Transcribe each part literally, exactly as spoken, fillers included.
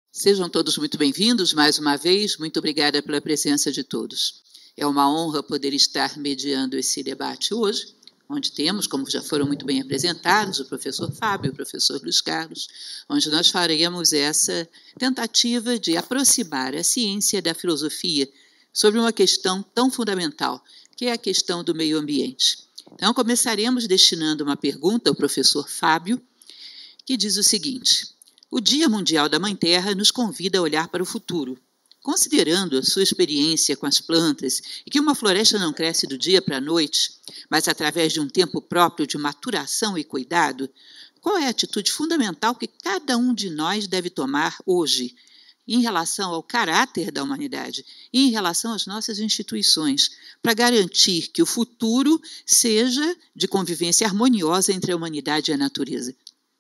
Sejam todos muito bem-vindos mais uma vez. Muito obrigada pela presença de todos. É uma honra poder estar mediando esse debate hoje, onde temos, como já foram muito bem apresentados, o professor Fábio, o professor Luiz Carlos, onde nós faremos essa tentativa de aproximar a ciência da filosofia sobre uma questão tão fundamental, que é a questão do meio ambiente. Então, começaremos destinando uma pergunta ao professor Fábio, que diz o seguinte: o Dia Mundial da Mãe Terra nos convida a olhar para o futuro. Considerando a sua experiência com as plantas e que uma floresta não cresce do dia para a noite, mas através de um tempo próprio de maturação e cuidado, qual é a atitude fundamental que cada um de nós deve tomar hoje em relação ao caráter da humanidade e em relação às nossas instituições, para garantir que o futuro seja de convivência harmoniosa entre a humanidade e a natureza?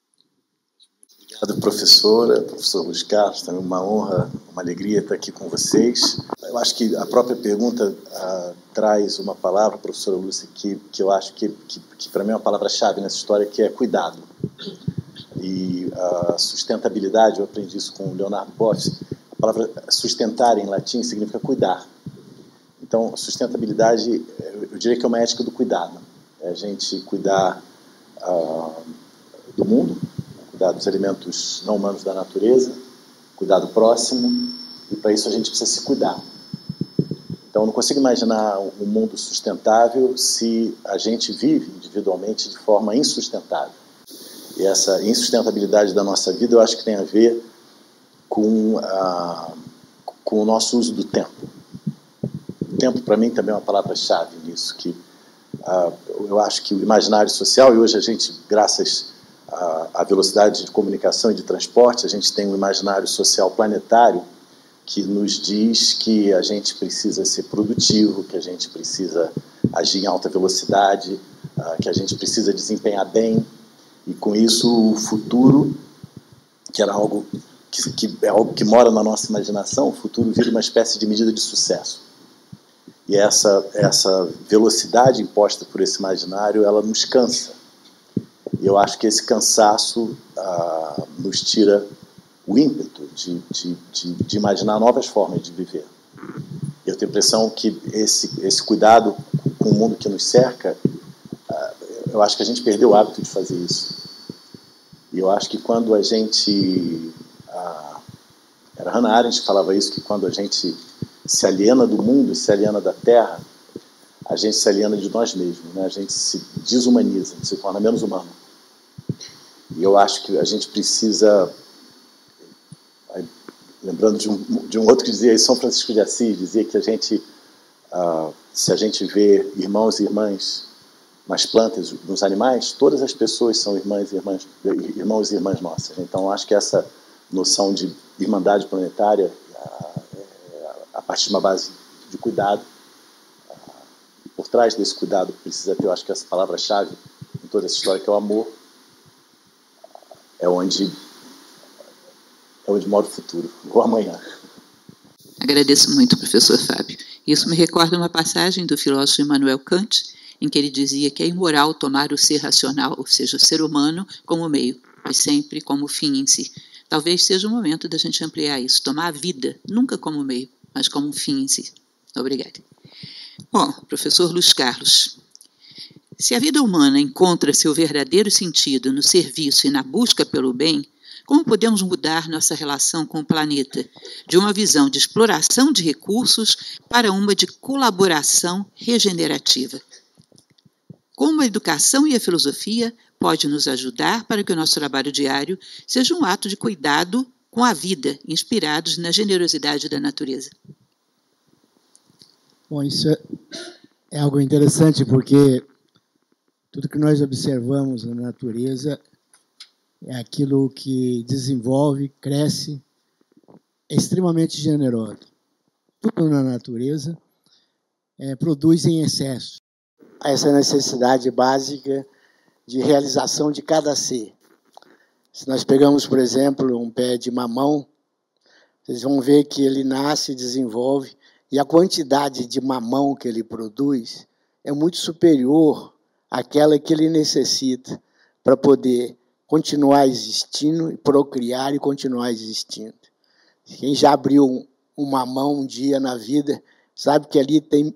Obrigado, professora, professor Luiz Carlos, também uma honra, uma alegria estar aqui com vocês. Eu acho que a própria pergunta ah, traz uma palavra, professora Lúcia, que, que eu acho que, que, que para mim é uma palavra-chave nessa história, que é cuidado. E a sustentabilidade, eu aprendi isso com o Leonardo Boff, a palavra sustentar em latim significa cuidar. Então, sustentabilidade, eu diria que é uma ética do cuidado. É a gente cuidar ah, do mundo, cuidar dos elementos não humanos da natureza, cuidar do próximo, e para isso a gente precisa se cuidar. Então, eu não consigo imaginar um mundo sustentável se a gente vive individualmente de forma insustentável. E essa insustentabilidade da nossa vida, eu acho que tem a ver com, a, com o nosso uso do tempo. O tempo, para mim, também é uma palavra-chave nisso, que a, eu acho que o imaginário social, e hoje a gente, graças a velocidade de comunicação e de transporte, a gente tem um imaginário social planetário que nos diz que a gente precisa ser produtivo, que a gente precisa agir em alta velocidade, que a gente precisa desempenhar bem, e com isso o futuro, que era algo que, que é algo que mora na nossa imaginação, o futuro vira uma espécie de medida de sucesso. E essa, essa velocidade imposta por esse imaginário, ela nos cansa. E eu acho que esse cansaço ah, nos tira o ímpeto de, de, de, de imaginar novas formas de viver. Eu tenho a impressão que esse, esse cuidado com o mundo que nos cerca, ah, eu acho que a gente perdeu o hábito de fazer isso. E eu acho que quando a gente... Ah, era Hannah Arendt que falava isso, que quando a gente se aliena do mundo e se aliena da terra, a gente se aliena de nós mesmos, né? A gente se desumaniza, se torna menos humano. E eu acho que a gente precisa, lembrando de um, de um outro que dizia, São Francisco de Assis, dizia que a gente, uh, se a gente vê irmãos e irmãs nas plantas, nos animais, todas as pessoas são irmãs e irmãs, irmãos e irmãs nossas. Então, eu acho que essa noção de irmandade planetária, uh, é a partir de uma base de cuidado, uh, por trás desse cuidado precisa ter, eu acho que essa palavra-chave em toda essa história, que é o amor. É onde, é onde mora o futuro, ou amanhã. Agradeço muito, professor Fábio. Isso me recorda uma passagem do filósofo Immanuel Kant, em que ele dizia que é imoral tomar o ser racional, ou seja, o ser humano, como meio, mas sempre como fim em si. Talvez seja o momento da gente ampliar isso, tomar a vida, nunca como meio, mas como um fim em si. Obrigada. Bom, professor Luiz Carlos, se a vida humana encontra seu verdadeiro sentido no serviço e na busca pelo bem, como podemos mudar nossa relação com o planeta, de uma visão de exploração de recursos para uma de colaboração regenerativa? Como a educação e a filosofia podem nos ajudar para que o nosso trabalho diário seja um ato de cuidado com a vida, inspirados na generosidade da natureza? Bom, isso é, é algo interessante, porque tudo que nós observamos na natureza é aquilo que desenvolve, cresce, é extremamente generoso. Tudo na natureza é, produz em excesso. Essa necessidade básica de realização de cada ser. Se nós pegamos, por exemplo, um pé de mamão, vocês vão ver que ele nasce, desenvolve, e a quantidade de mamão que ele produz é muito superior àquela que ele necessita para poder continuar existindo, procriar e continuar existindo. Quem já abriu uma mão um dia na vida, sabe que ali tem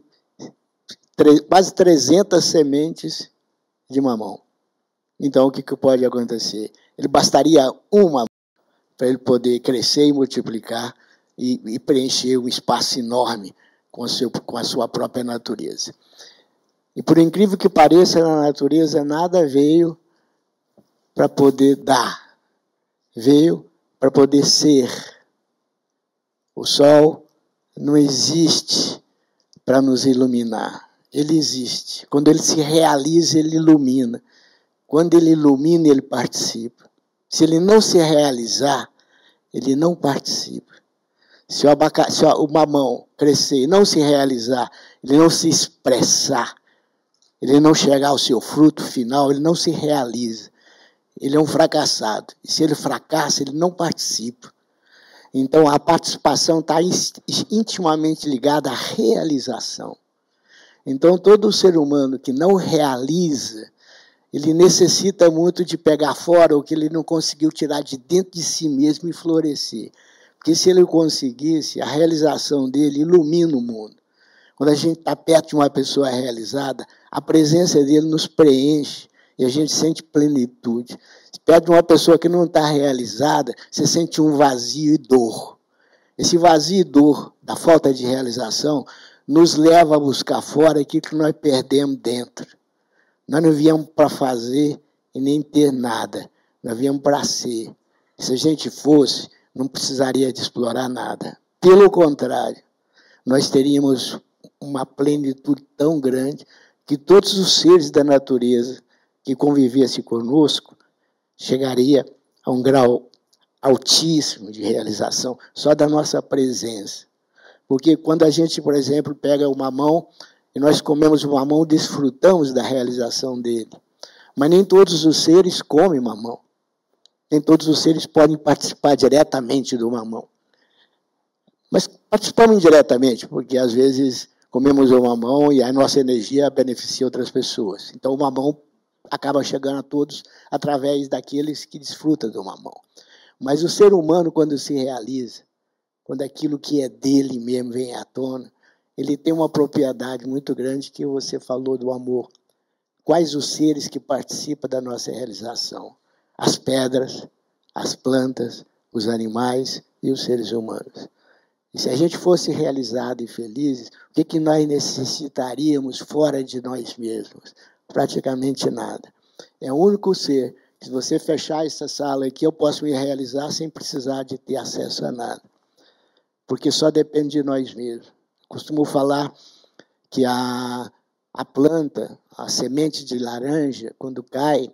quase trezentas sementes de mamão. Então, o que, que pode acontecer? Ele bastaria uma para ele poder crescer e multiplicar e, e preencher um espaço enorme com, o seu, com a sua própria natureza. E, por incrível que pareça, na natureza nada veio para poder dar. Veio para poder ser. O sol não existe para nos iluminar. Ele existe. Quando ele se realiza, ele ilumina. Quando ele ilumina, ele participa. Se ele não se realizar, ele não participa. Se o, abaca... se o mamão crescer e não se realizar, ele não se expressar, ele não chegar ao seu fruto final, ele não se realiza. Ele é um fracassado. E se ele fracassa, ele não participa. Então, a participação está intimamente ligada à realização. Então, todo ser humano que não realiza, ele necessita muito de pegar fora o que ele não conseguiu tirar de dentro de si mesmo e florescer. Porque se ele conseguisse, a realização dele ilumina o mundo. Quando a gente está perto de uma pessoa realizada, a presença dele nos preenche e a gente sente plenitude. Perto de uma pessoa que não está realizada, você sente um vazio e dor. Esse vazio e dor da falta de realização nos leva a buscar fora aquilo que nós perdemos dentro. Nós não viemos para fazer e nem ter nada. Nós viemos para ser. Se a gente fosse, não precisaria de explorar nada. Pelo contrário, nós teríamos uma plenitude tão grande que todos os seres da natureza que convivessem conosco chegaria a um grau altíssimo de realização só da nossa presença. Porque quando a gente, por exemplo, pega o mamão e nós comemos o mamão, desfrutamos da realização dele. Mas nem todos os seres comem mamão. Nem todos os seres podem participar diretamente do mamão. Mas participamos indiretamente, porque às vezes comemos o mamão e a nossa energia beneficia outras pessoas. Então o mamão acaba chegando a todos através daqueles que desfrutam do mamão. Mas o ser humano, quando se realiza, quando aquilo que é dele mesmo vem à tona, ele tem uma propriedade muito grande que você falou do amor. Quais os seres que participam da nossa realização? As pedras, as plantas, os animais e os seres humanos. E se a gente fosse realizado e felizes, o que, que nós necessitaríamos fora de nós mesmos? Praticamente nada. É o único ser. Se você fechar essa sala aqui, eu posso me realizar sem precisar de ter acesso a nada. Porque só depende de nós mesmos. Costumo falar que a, a planta, a semente de laranja, quando cai,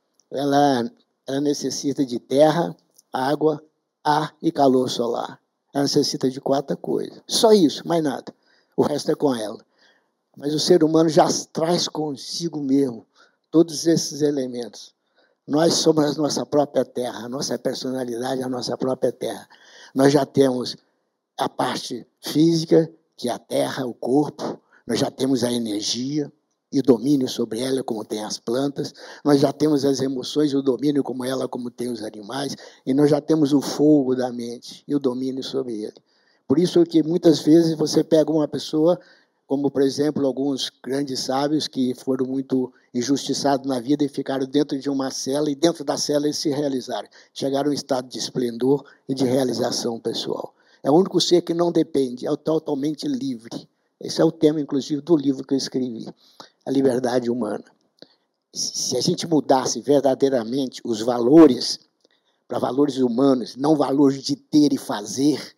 ela, ela necessita de terra, água, ar e calor solar. Ela necessita de quatro coisas. Só isso, mais nada. O resto é com ela. Mas o ser humano já traz consigo mesmo todos esses elementos. Nós somos a nossa própria terra, a nossa personalidade é a nossa própria terra. Nós já temos a parte física, que é a terra, o corpo. Nós já temos a energia e o domínio sobre ela, como tem as plantas. Nós já temos as emoções e o domínio como ela, como tem os animais. E nós já temos o fogo da mente e o domínio sobre ele. Por isso que muitas vezes você pega uma pessoa, como, por exemplo, alguns grandes sábios que foram muito injustiçados na vida e ficaram dentro de uma cela, e dentro da cela eles se realizaram. Chegaram a um estado de esplendor e de realização pessoal. É o único ser que não depende, é totalmente livre. Esse é o tema, inclusive, do livro que eu escrevi, A Liberdade Humana. Se a gente mudasse verdadeiramente os valores para valores humanos, não valores de ter e fazer,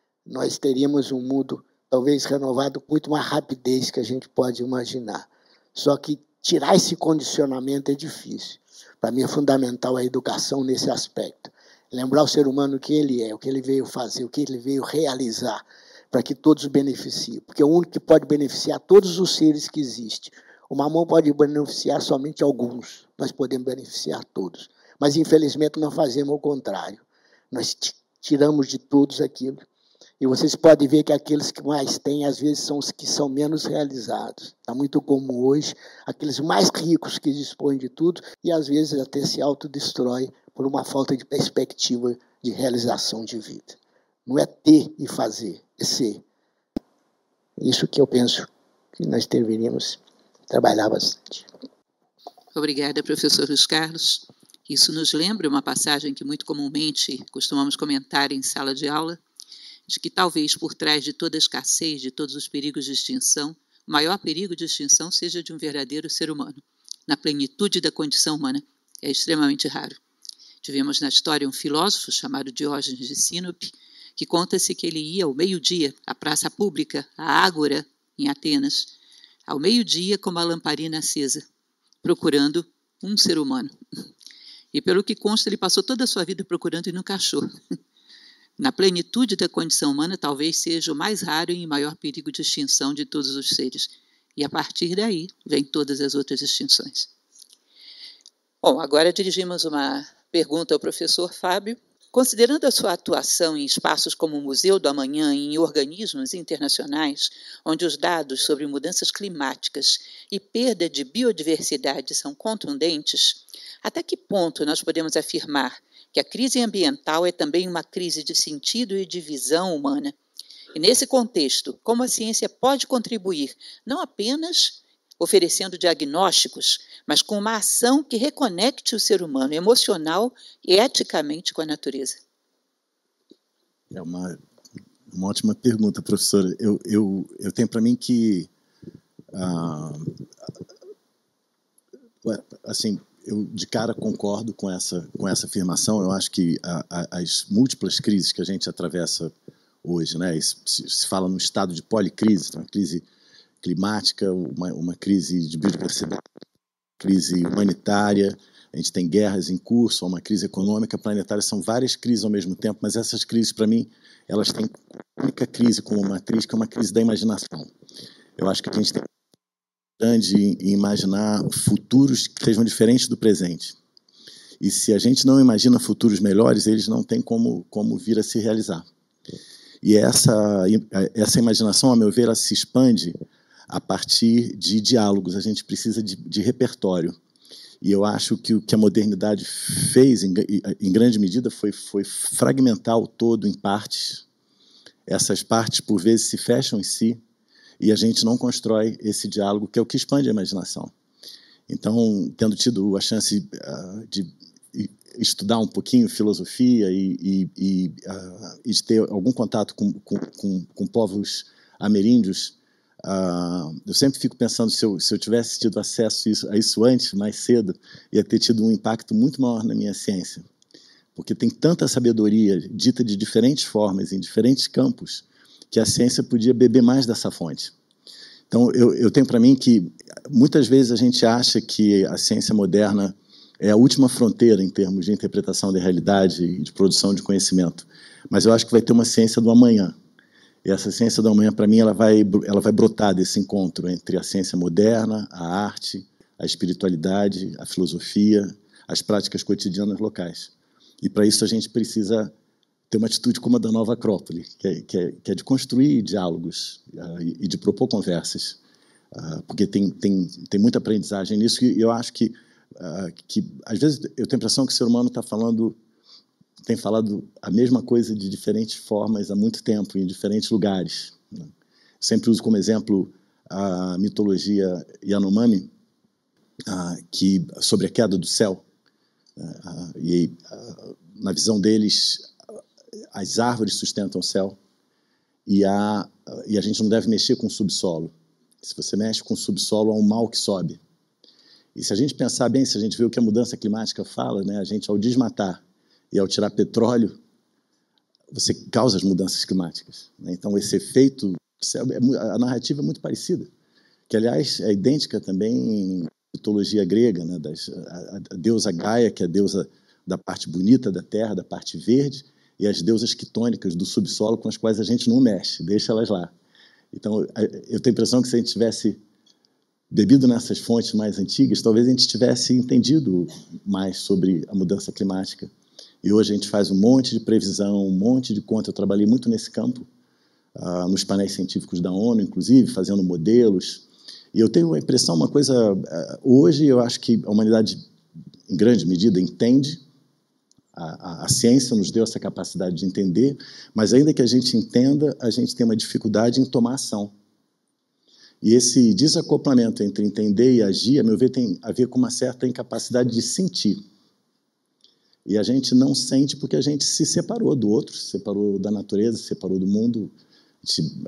nós teríamos um mundo talvez renovado com muito mais rapidez que a gente pode imaginar. Só que tirar esse condicionamento é difícil. Para mim é fundamental a educação nesse aspecto. Lembrar o ser humano o que ele é, o que ele veio fazer, o que ele veio realizar, para que todos beneficiem. Porque é o único que pode beneficiar todos os seres que existem. O mamão pode beneficiar somente alguns, nós podemos beneficiar todos. Mas, infelizmente, nós fazemos o contrário. Nós tiramos de todos aquilo. E vocês podem ver que aqueles que mais têm, às vezes, são os que são menos realizados. Está muito comum hoje, aqueles mais ricos que dispõem de tudo, e, às vezes, até se autodestrói por uma falta de perspectiva de realização de vida. Não é ter e fazer, é ser. Isso que eu penso que nós deveríamos trabalhar bastante. Obrigada, professor Luiz Carlos. Isso nos lembra uma passagem que muito comumente costumamos comentar em sala de aula, de que talvez por trás de toda a escassez, de todos os perigos de extinção, o maior perigo de extinção seja de um verdadeiro ser humano, na plenitude da condição humana. É extremamente raro. Tivemos na história um filósofo chamado Diógenes de Sinope, que conta-se que ele ia ao meio-dia à praça pública, à Ágora, em Atenas, ao meio-dia com uma lamparina acesa, procurando um ser humano. E pelo que consta, ele passou toda a sua vida procurando e nunca achou. Na plenitude da condição humana, talvez seja o mais raro e maior perigo de extinção de todos os seres. E a partir daí, vem todas as outras extinções. Bom, agora dirigimos uma pergunta ao professor Fábio. Considerando a sua atuação em espaços como o Museu do Amanhã e em organismos internacionais, onde os dados sobre mudanças climáticas e perda de biodiversidade são contundentes, até que ponto nós podemos afirmar que a crise ambiental é também uma crise de sentido e de visão humana? E, nesse contexto, como a ciência pode contribuir, não apenas oferecendo diagnósticos, mas com uma ação que reconecte o ser humano emocional e eticamente com a natureza? É uma, uma ótima pergunta, professora. Eu, eu, eu tenho para mim que, ah, assim, eu de cara concordo com essa, com essa afirmação. Eu acho que a, a, as múltiplas crises que a gente atravessa hoje, né, se, se fala no estado de policrise, uma crise climática, uma, uma crise de biodiversidade, crise humanitária, a gente tem guerras em curso, uma crise econômica, planetária, são várias crises ao mesmo tempo, mas essas crises, para mim, elas têm a única crise como matriz, que é uma crise da imaginação. Eu acho que a gente tem grande em imaginar futuros que sejam diferentes do presente. E se a gente não imagina futuros melhores, eles não têm como, como vir a se realizar. E essa, essa imaginação, a meu ver, ela se expande a partir de diálogos. A gente precisa de, de repertório. E eu acho que o que a modernidade fez, em, em grande medida, foi, foi fragmentar o todo em partes. Essas partes, por vezes, se fecham em si, e a gente não constrói esse diálogo, que é o que expande a imaginação. Então, tendo tido a chance uh, de estudar um pouquinho filosofia e, e, e, uh, e de ter algum contato com, com, com, com povos ameríndios, Uh, eu sempre fico pensando, se eu, se eu tivesse tido acesso a isso, a isso antes, mais cedo, ia ter tido um impacto muito maior na minha ciência. Porque tem tanta sabedoria dita de diferentes formas, em diferentes campos, que a ciência podia beber mais dessa fonte. Então, eu, eu tenho para mim que, muitas vezes, a gente acha que a ciência moderna é a última fronteira em termos de interpretação da realidade e de produção de conhecimento. Mas eu acho que vai ter uma ciência do amanhã. E essa ciência do amanhã, para mim, ela vai, ela vai brotar desse encontro entre a ciência moderna, a arte, a espiritualidade, a filosofia, as práticas cotidianas locais. E, para isso, a gente precisa ter uma atitude como a da Nova Acrópole, que é, que é, que é de construir diálogos uh, e de propor conversas, uh, porque tem, tem, tem muita aprendizagem nisso, e eu acho que, uh, que, às vezes, eu tenho a impressão que o ser humano está falando... tem falado a mesma coisa de diferentes formas há muito tempo, em diferentes lugares. Sempre uso como exemplo a mitologia Yanomami, que, sobre a queda do céu. E, na visão deles, as árvores sustentam o céu e a, e a gente não deve mexer com o subsolo. Se você mexe com o subsolo, há um mal que sobe. E se a gente pensar bem, se a gente vê o que a mudança climática fala, né, a gente, ao desmatar e ao tirar petróleo, você causa as mudanças climáticas. Né? Então, esse efeito, a narrativa é muito parecida, que, aliás, é idêntica também em mitologia grega, né? Das, a, a deusa Gaia, que é a deusa da parte bonita da terra, da parte verde, e as deusas quitônicas do subsolo, com as quais a gente não mexe, deixa elas lá. Então, eu tenho a impressão que, se a gente tivesse bebido nessas fontes mais antigas, talvez a gente tivesse entendido mais sobre a mudança climática. E hoje a gente faz um monte de previsão, um monte de conta. Eu trabalhei muito nesse campo, uh, nos painéis científicos da ONU, inclusive, fazendo modelos. E eu tenho a impressão, uma coisa... Uh, hoje eu acho que a humanidade, em grande medida, entende A, a, a ciência nos deu essa capacidade de entender, mas ainda que a gente entenda, a gente tem uma dificuldade em tomar ação. E esse desacoplamento entre entender e agir, a meu ver, tem a ver com uma certa incapacidade de sentir. E a gente não sente porque a gente se separou do outro, se separou da natureza, se separou do mundo. A gente,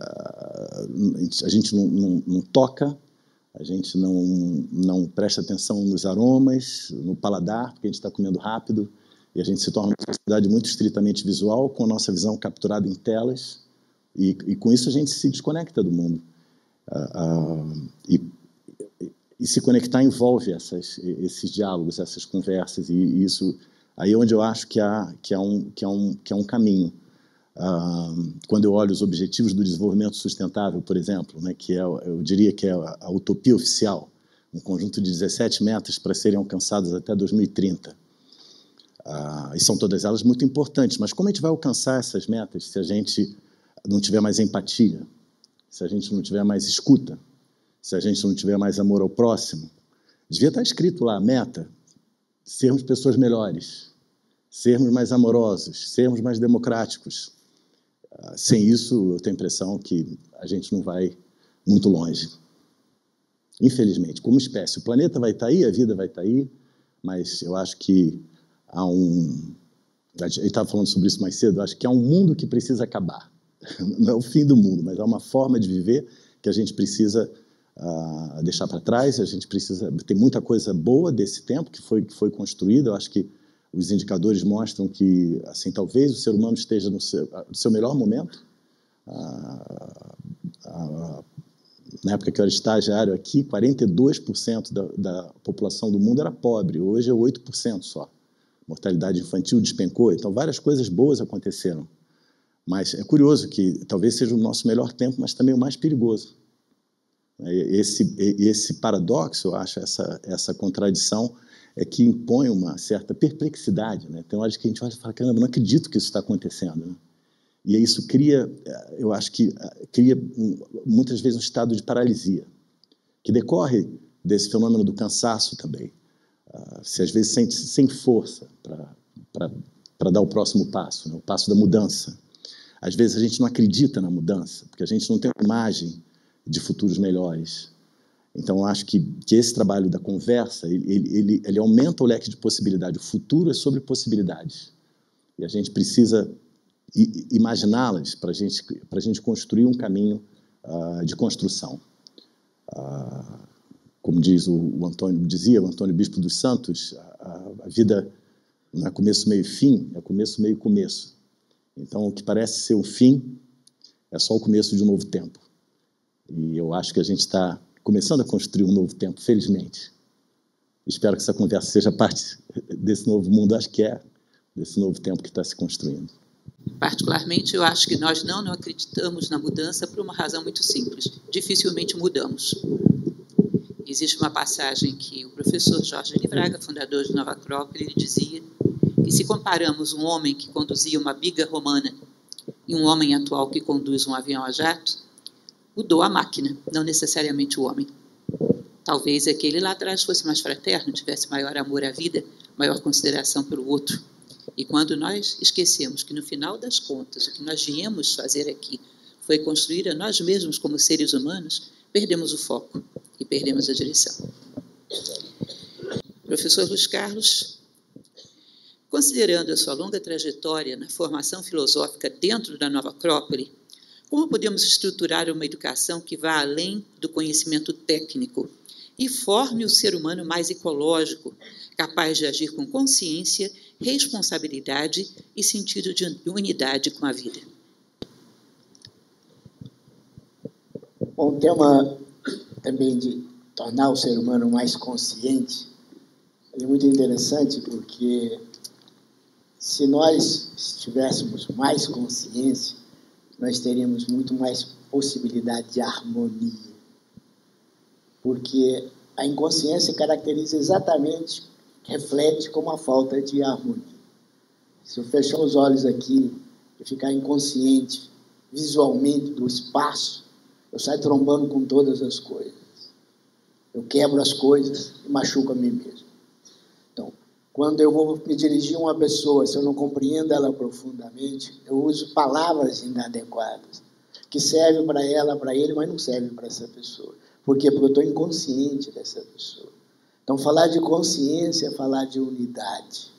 a gente não, não, não toca, a gente não, não presta atenção nos aromas, no paladar, porque a gente está comendo rápido, e a gente se torna uma sociedade muito estritamente visual, com a nossa visão capturada em telas, e, e com isso a gente se desconecta do mundo. Uh, uh, e, e se conectar envolve essas, esses diálogos, essas conversas, e, e isso aí é onde eu acho que há, que há, um, que há, um, que há um caminho. Uh, quando eu olho os Objetivos do Desenvolvimento Sustentável, por exemplo, né, que é, eu diria que é a, a utopia oficial, um conjunto de dezessete metas para serem alcançadas até dois mil e trinta. Uh, e são todas elas muito importantes, mas como a gente vai alcançar essas metas se a gente não tiver mais empatia, se a gente não tiver mais escuta, se a gente não tiver mais amor ao próximo? Devia estar escrito lá, a meta, sermos pessoas melhores, sermos mais amorosos, sermos mais democráticos. Uh, sem isso, eu tenho a impressão que a gente não vai muito longe. Infelizmente, como espécie. O planeta vai estar aí, a vida vai estar aí, mas eu acho que há um... Eu estava falando sobre isso mais cedo, eu acho que há um mundo que precisa acabar. Não é o fim do mundo, mas há uma forma de viver que a gente precisa uh, deixar para trás. A gente precisa... Tem muita coisa boa desse tempo que foi, que foi construída. Eu acho que os indicadores mostram que, assim, talvez o ser humano esteja no seu, no seu melhor momento. Uh, uh, na época que eu era estagiário aqui, quarenta e dois por cento da, da população do mundo era pobre. Hoje é oito por cento só. Mortalidade infantil despencou. Então, várias coisas boas aconteceram. Mas é curioso que talvez seja o nosso melhor tempo, mas também o mais perigoso. Esse, esse paradoxo, eu acho, essa, essa contradição, é que impõe uma certa perplexidade. Né? Tem horas que a gente olha e fala, caramba, não acredito que isso está acontecendo. Né? E isso cria, eu acho que cria muitas vezes um estado de paralisia, que decorre desse fenômeno do cansaço também. Você às vezes sente sem força para dar o próximo passo, né? O passo da mudança. Às vezes a gente não acredita na mudança, porque a gente não tem uma imagem de futuros melhores. Então, eu acho que, que esse trabalho da conversa, ele, ele, ele aumenta o leque de possibilidade. O futuro é sobre possibilidades. E a gente precisa imaginá-las para gente, a gente construir um caminho uh, de construção. Uh, como diz o, o Antônio, dizia o Antônio Bispo dos Santos, a, a vida não é começo, meio e fim, é começo, meio e começo. Então, o que parece ser o fim é só o começo de um novo tempo. E eu acho que a gente está começando a construir um novo tempo, felizmente. Espero que essa conversa seja parte desse novo mundo, acho que é, desse novo tempo que está se construindo. Particularmente, eu acho que nós não, não acreditamos na mudança por uma razão muito simples. Dificilmente mudamos. Existe uma passagem que o professor Jorge Livraga, fundador de Nova Acrópole, ele dizia que se comparamos um homem que conduzia uma biga romana e um homem atual que conduz um avião a jato, mudou a máquina, não necessariamente o homem. Talvez aquele lá atrás fosse mais fraterno, tivesse maior amor à vida, maior consideração pelo outro. E quando nós esquecemos que, no final das contas, o que nós viemos fazer aqui foi construir a nós mesmos como seres humanos, perdemos o foco e perdemos a direção. Professor Luiz Carlos, considerando a sua longa trajetória na formação filosófica dentro da Nova Acrópole, como podemos estruturar uma educação que vá além do conhecimento técnico e forme o ser humano mais ecológico, capaz de agir com consciência, responsabilidade e sentido de unidade com a vida? Bom, o tema também de tornar o ser humano mais consciente é muito interessante, porque se nós estivéssemos mais consciência, nós teríamos muito mais possibilidade de harmonia. Porque a inconsciência caracteriza exatamente, reflete como a falta de harmonia. Se eu fechar os olhos aqui e ficar inconsciente visualmente do espaço, eu saio trombando com todas as coisas. Eu quebro as coisas e machuco a mim mesmo. Então, Quando eu vou me dirigir a uma pessoa, se eu não compreendo ela profundamente, eu uso palavras inadequadas, que servem para ela, para ele, mas não servem para essa pessoa. Por quê? Porque eu estou inconsciente dessa pessoa. Então, falar de consciência é falar de unidade.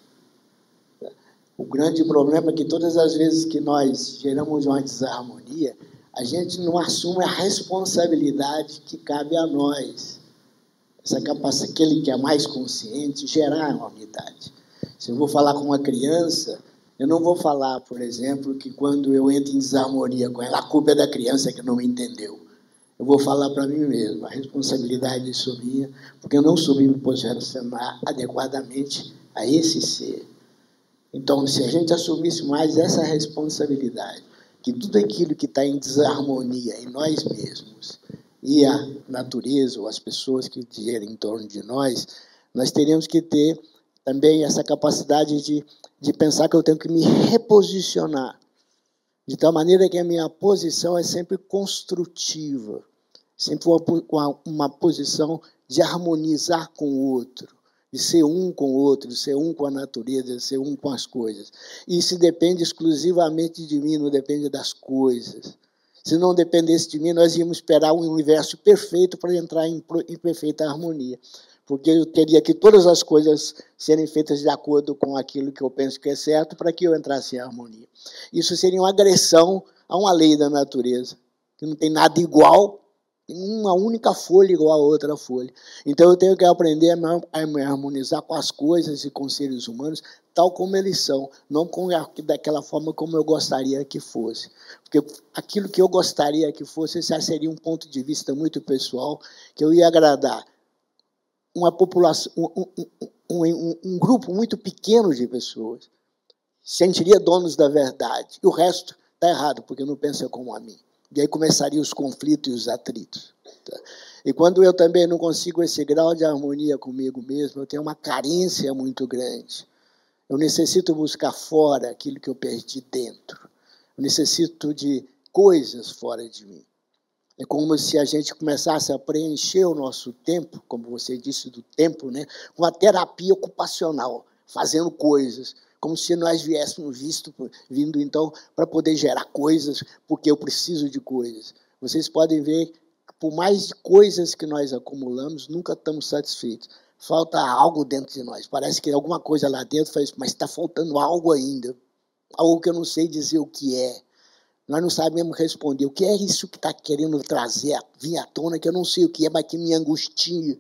O grande problema é que todas as vezes que nós geramos uma desarmonia, a gente não assume a responsabilidade que cabe a nós. Essa capacidade, aquele que é mais consciente, gerar uma unidade. Se eu vou falar com uma criança, eu não vou falar, por exemplo, que quando eu entro em desarmonia com ela, a culpa é da criança que não me entendeu. Eu vou falar para mim mesmo, a responsabilidade é sua minha, porque eu não soube me posicionar adequadamente a esse ser. Então, se a gente assumisse mais essa responsabilidade, que tudo aquilo que está em desarmonia em nós mesmos e a natureza ou as pessoas que giram em torno de nós, nós teríamos que ter também essa capacidade de, de pensar que eu tenho que me reposicionar, de tal maneira que a minha posição é sempre construtiva, sempre uma, uma posição de harmonizar com o outro, de ser um com o outro, de ser um com a natureza, de ser um com as coisas. E isso depende exclusivamente de mim, não depende das coisas. Se não dependesse de mim, nós íamos esperar um universo perfeito para entrar em, em perfeita harmonia. Porque eu teria que todas as coisas serem feitas de acordo com aquilo que eu penso que é certo para que eu entrasse em harmonia. Isso seria uma agressão a uma lei da natureza, que não tem nada igual, tem uma única folha igual a outra folha. Então eu tenho que aprender a me harmonizar com as coisas e com os seres humanos, tal como eles são, não com daquela forma como eu gostaria que fosse. Porque aquilo que eu gostaria que fosse, esse seria um ponto de vista muito pessoal, que eu ia agradar uma população, um, um, um, um, um grupo muito pequeno de pessoas, sentiria donos da verdade, e o resto está errado, porque não pensa como a mim. E aí começariam os conflitos e os atritos. Tá? E quando eu também não consigo esse grau de harmonia comigo mesmo, eu tenho uma carência muito grande. Eu necessito buscar fora aquilo que eu perdi dentro. Eu necessito de coisas fora de mim. É como se a gente começasse a preencher o nosso tempo, como você disse do tempo, né, com a terapia ocupacional, fazendo coisas, como se nós viéssemos visto, vindo, então, para poder gerar coisas, porque eu preciso de coisas. Vocês podem ver que, por mais de coisas que nós acumulamos, nunca estamos satisfeitos. Falta algo dentro de nós. Parece que alguma coisa lá dentro faz, mas está faltando algo ainda. Algo que eu não sei dizer o que é. Nós não sabemos responder. O que é isso que está querendo trazer, vir à tona, que eu não sei o que é, mas que me angustia,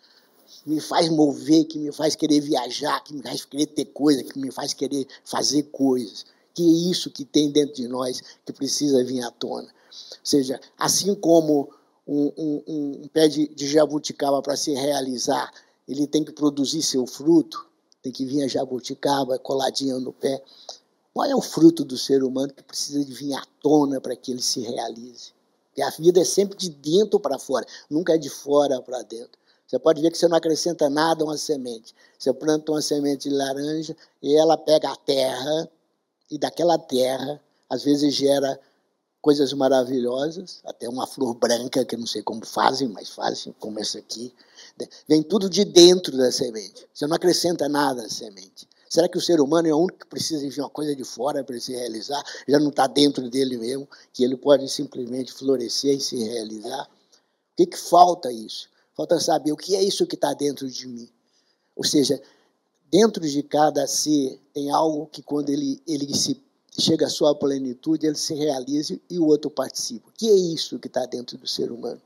me faz mover, que me faz querer viajar, que me faz querer ter coisa, que me faz querer fazer coisas. Que é isso que tem dentro de nós que precisa vir à tona. Ou seja, assim como um, um, um pé de, de jabuticaba para se realizar, ele tem que produzir seu fruto, tem que vir a jabuticaba coladinha no pé. Qual é o fruto do ser humano que precisa de vir à tona para que ele se realize? Porque a vida é sempre de dentro para fora, nunca é de fora para dentro. Você pode ver que você não acrescenta nada a uma semente. Você planta uma semente de laranja e ela pega a terra, e daquela terra, às vezes gera coisas maravilhosas, até uma flor branca, que eu não sei como fazem, mas fazem, como essa aqui. Vem tudo de dentro da semente. Você não acrescenta nada à semente. Será que o ser humano é o único que precisa de uma coisa de fora para se realizar? Já não está dentro dele mesmo, que ele pode simplesmente florescer e se realizar? O que, que falta isso? Falta saber o que é isso que está dentro de mim. Ou seja, dentro de cada ser tem algo que, quando ele, ele se, chega à sua plenitude, ele se realiza e o outro participa. O que é isso que está dentro do ser humano?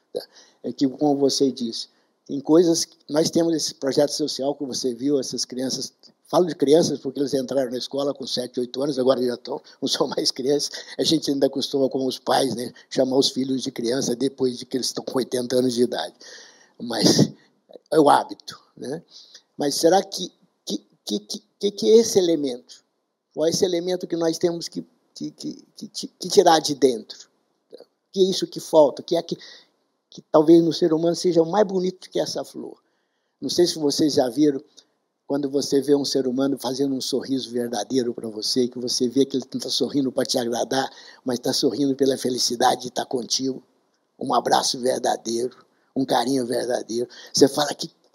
É que, como você disse, tem coisas... Nós temos esse projeto social que você viu, essas crianças... Falo de crianças porque eles entraram na escola com sete, oito anos, agora já estão, não são mais crianças. A gente ainda costuma, como os pais, né, chamar os filhos de criança depois de que eles estão com oitenta anos de idade. Mas é o hábito. Né? Mas será que, que, que, que, que é esse elemento? Qual é esse elemento que nós temos que, que, que, que, que tirar de dentro? O que é isso que falta? O que é que, que talvez no ser humano seja o mais bonito que essa flor? Não sei se vocês já viram, quando você vê um ser humano fazendo um sorriso verdadeiro para você, que você vê que ele não está sorrindo para te agradar, mas está sorrindo pela felicidade de estar contigo, um abraço verdadeiro, um carinho verdadeiro. Você fala, que,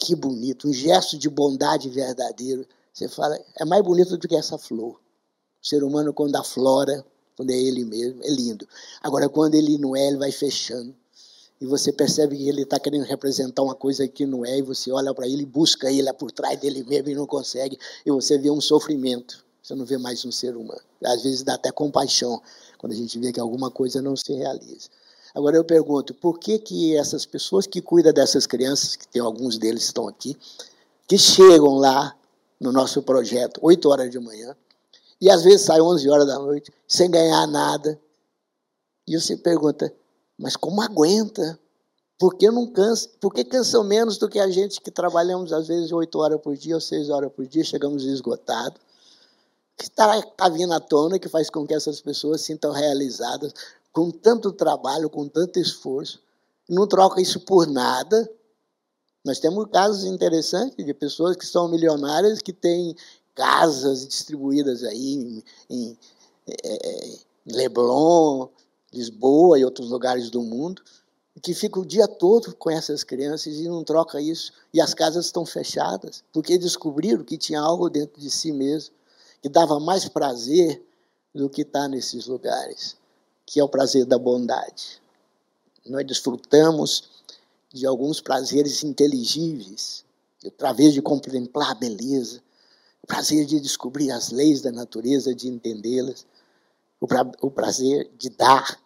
que bonito, um gesto de bondade verdadeiro. Você fala, é mais bonito do que essa flor. O ser humano, quando aflora, quando é ele mesmo, é lindo. Agora, quando ele não é, ele vai fechando. E você percebe que ele está querendo representar uma coisa que não é, e você olha para ele, busca ele por trás dele mesmo e não consegue, e você vê um sofrimento. Você não vê mais um ser humano. Às vezes dá até compaixão, quando a gente vê que alguma coisa não se realiza. Agora eu pergunto, por que que essas pessoas que cuidam dessas crianças, que tem alguns deles que estão aqui, que chegam lá no nosso projeto, oito horas de manhã, e às vezes saem onze horas da noite, sem ganhar nada, e você pergunta, mas como aguenta? Por que não cansa? Por que cansam menos do que a gente que trabalhamos, às vezes, oito horas por dia ou seis horas por dia, chegamos esgotados? O que está tá vindo à tona que faz com que essas pessoas se sintam realizadas com tanto trabalho, com tanto esforço, e não troca isso por nada? Nós temos casos interessantes de pessoas que são milionárias, que têm casas distribuídas aí em, em, em Leblon, Lisboa e outros lugares do mundo, que ficam o dia todo com essas crianças e não troca isso. E as casas estão fechadas, porque descobriram que tinha algo dentro de si mesmo, que dava mais prazer do que estar nesses lugares, que é o prazer da bondade. Nós desfrutamos de alguns prazeres inteligíveis, o prazer de contemplar a beleza, o prazer de descobrir as leis da natureza, de entendê-las, o, pra, o prazer de dar.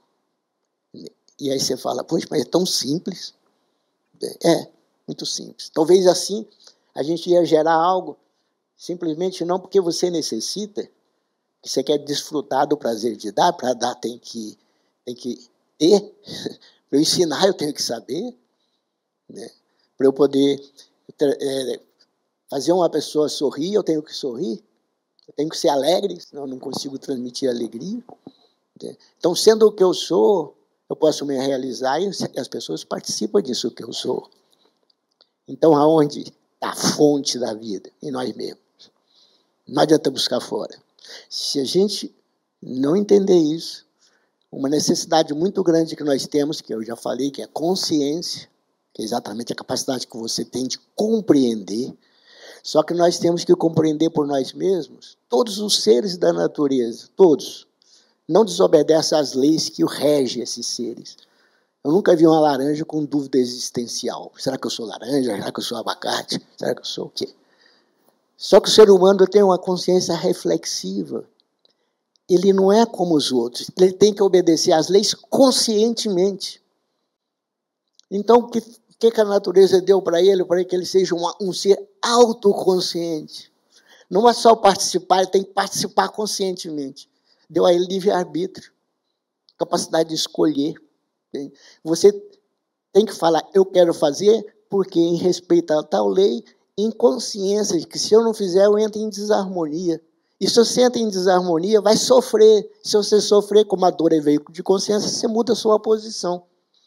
E aí você fala, poxa, mas é tão simples. É, muito simples. Talvez assim a gente ia gerar algo, simplesmente não porque você necessita, que você quer desfrutar do prazer de dar, para dar tem que, tem que ter, para eu ensinar eu tenho que saber, né? Para eu poder é, fazer uma pessoa sorrir, eu tenho que sorrir, eu tenho que ser alegre, senão eu não consigo transmitir alegria. Né? Então, sendo o que eu sou, eu posso me realizar e as pessoas participam disso que eu sou. Então, aonde está a fonte da vida? Em nós mesmos. Não adianta buscar fora. Se a gente não entender isso, uma necessidade muito grande que nós temos, que eu já falei, que é consciência, que é exatamente a capacidade que você tem de compreender, só que nós temos que compreender por nós mesmos, todos os seres da natureza, todos, não desobedecem às leis que regem esses seres. Eu nunca vi uma laranja com dúvida existencial. Será que eu sou laranja? Será que eu sou abacate? Será que eu sou o quê? Só que o ser humano tem uma consciência reflexiva. Ele não é como os outros. Ele tem que obedecer às leis conscientemente. Então, o que, que a natureza deu para ele? Para que ele seja uma, um ser autoconsciente. Não é só participar, ele tem que participar conscientemente. Deu a ele livre-arbítrio, capacidade de escolher. Você tem que falar, eu quero fazer, porque em respeito a tal lei, em consciência de que se eu não fizer, eu entro em desarmonia. E se você entra em desarmonia, vai sofrer. Se você sofrer, como a dor é veículo de consciência, você muda a sua posição.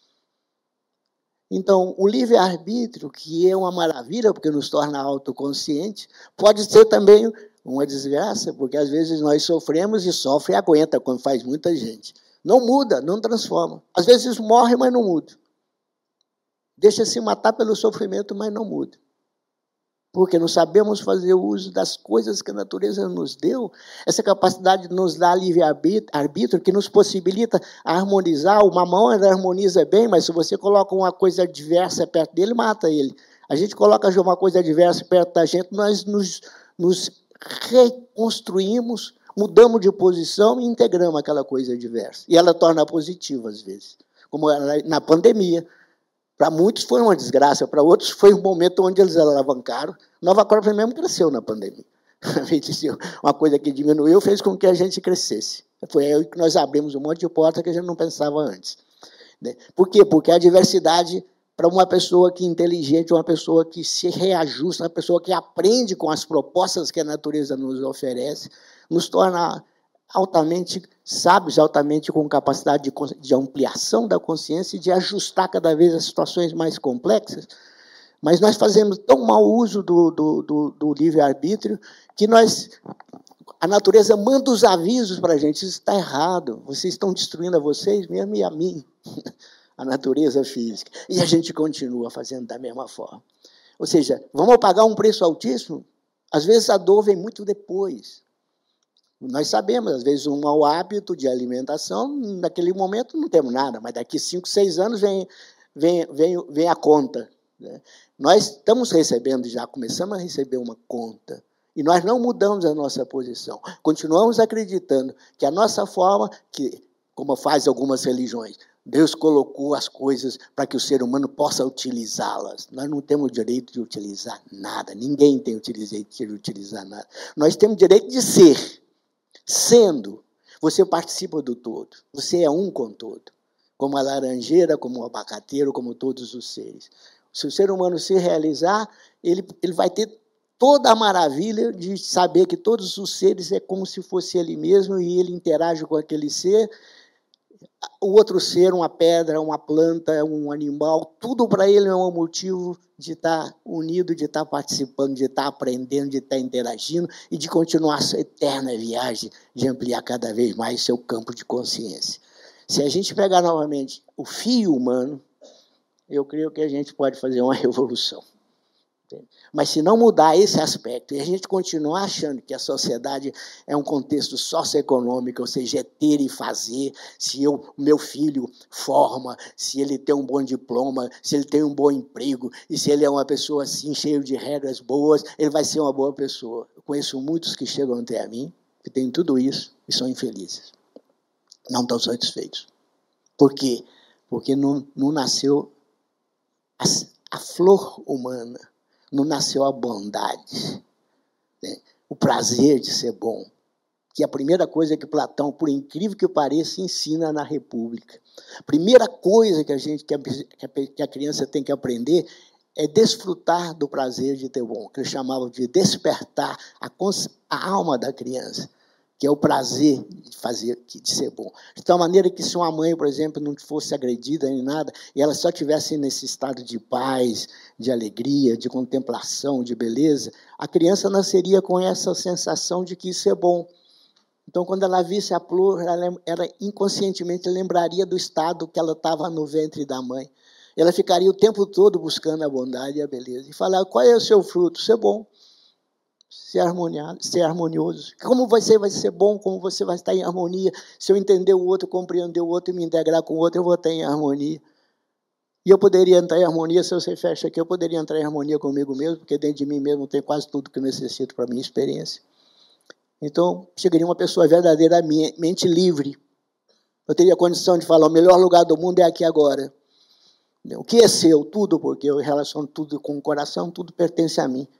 Então, o livre-arbítrio, que é uma maravilha, porque nos torna autoconscientes, pode ser também uma desgraça, porque às vezes nós sofremos e sofre e aguenta, como faz muita gente. Não muda, não transforma. Às vezes morre, mas não muda. Deixa se matar pelo sofrimento, mas não muda. Porque não sabemos fazer uso das coisas que a natureza nos deu, essa capacidade de nos dar livre-arbítrio, que nos possibilita harmonizar. O mamão harmoniza bem, mas se você coloca uma coisa adversa perto dele, mata ele. A gente coloca uma coisa adversa perto da gente, nós nos, nos reconstruímos, mudamos de posição e integramos aquela coisa adversa. E ela torna positiva, às vezes. Como na pandemia. Para muitos foi uma desgraça, para outros foi um momento onde eles alavancaram. Nova Corp mesmo cresceu na pandemia. Uma coisa que diminuiu fez com que a gente crescesse. Foi aí que nós abrimos um monte de porta que a gente não pensava antes. Por quê? Porque a diversidade, para uma pessoa que é inteligente, uma pessoa que se reajusta, uma pessoa que aprende com as propostas que a natureza nos oferece, nos torna altamente sábios, altamente com capacidade de, de ampliação da consciência e de ajustar cada vez as situações mais complexas. Mas nós fazemos tão mau uso do, do, do, do livre-arbítrio que nós, a natureza manda os avisos para a gente, isso está errado, vocês estão destruindo a vocês mesmo e a mim, a natureza física. E a gente continua fazendo da mesma forma. Ou seja, vamos pagar um preço altíssimo? Às vezes a dor vem muito depois. Nós sabemos, às vezes, um mau hábito de alimentação, naquele momento não temos nada, mas daqui cinco, seis anos vem, vem, vem, vem a conta. Né? Nós estamos recebendo, já começamos a receber uma conta, e nós não mudamos a nossa posição. Continuamos acreditando que a nossa forma, que, como faz algumas religiões, Deus colocou as coisas para que o ser humano possa utilizá-las. Nós não temos o direito de utilizar nada, ninguém tem o direito de utilizar nada. Nós temos o direito de ser. Sendo, você participa do todo. Você é um com o todo. Como a laranjeira, como o abacateiro, como todos os seres. Se o ser humano se realizar, ele, ele vai ter toda a maravilha de saber que todos os seres é como se fosse ele mesmo e ele interage com aquele ser. O outro ser, uma pedra, uma planta, um animal, tudo para ele é um motivo de estar unido, de estar participando, de estar aprendendo, de estar interagindo e de continuar sua eterna viagem, de ampliar cada vez mais seu campo de consciência. Se a gente pegar novamente o fio humano, eu creio que a gente pode fazer uma revolução. Mas se não mudar esse aspecto, e a gente continuar achando que a sociedade é um contexto socioeconômico, ou seja, é ter e fazer, se o meu filho forma, se ele tem um bom diploma, se ele tem um bom emprego, e se ele é uma pessoa assim, cheio de regras boas, ele vai ser uma boa pessoa. Eu conheço muitos que chegam até a mim, que têm tudo isso, e são infelizes. Não estão satisfeitos. Por quê? Porque não, não nasceu a, a flor humana, não nasceu a bondade, né? O prazer de ser bom, que é a primeira coisa que Platão, por incrível que pareça, ensina na República. A primeira coisa que a gente, que a, que a criança tem que aprender é desfrutar do prazer de ter bom, que eles chamavam de despertar a, a alma da criança, que é o prazer de fazer, de ser bom. De tal maneira que se uma mãe, por exemplo, não fosse agredida nem nada, e ela só estivesse nesse estado de paz, de alegria, de contemplação, de beleza, a criança nasceria com essa sensação de que isso é bom. Então, quando ela visse a flor, ela, ela inconscientemente lembraria do estado que ela estava no ventre da mãe. Ela ficaria o tempo todo buscando a bondade e a beleza. E falar, qual é o seu fruto? Ser bom. Ser harmonioso, ser harmonioso. Como você vai ser bom, como você vai estar em harmonia. Se eu entender o outro, compreender o outro e me integrar com o outro, eu vou estar em harmonia. E eu poderia entrar em harmonia, se você fecha aqui, eu poderia entrar em harmonia comigo mesmo, porque dentro de mim mesmo tem quase tudo que eu necessito para a minha experiência. Então, chegaria uma pessoa verdadeiramente livre. Eu teria a condição de falar, o melhor lugar do mundo é aqui agora. O que é seu? Tudo, porque eu relaciono tudo com o coração, tudo pertence a mim.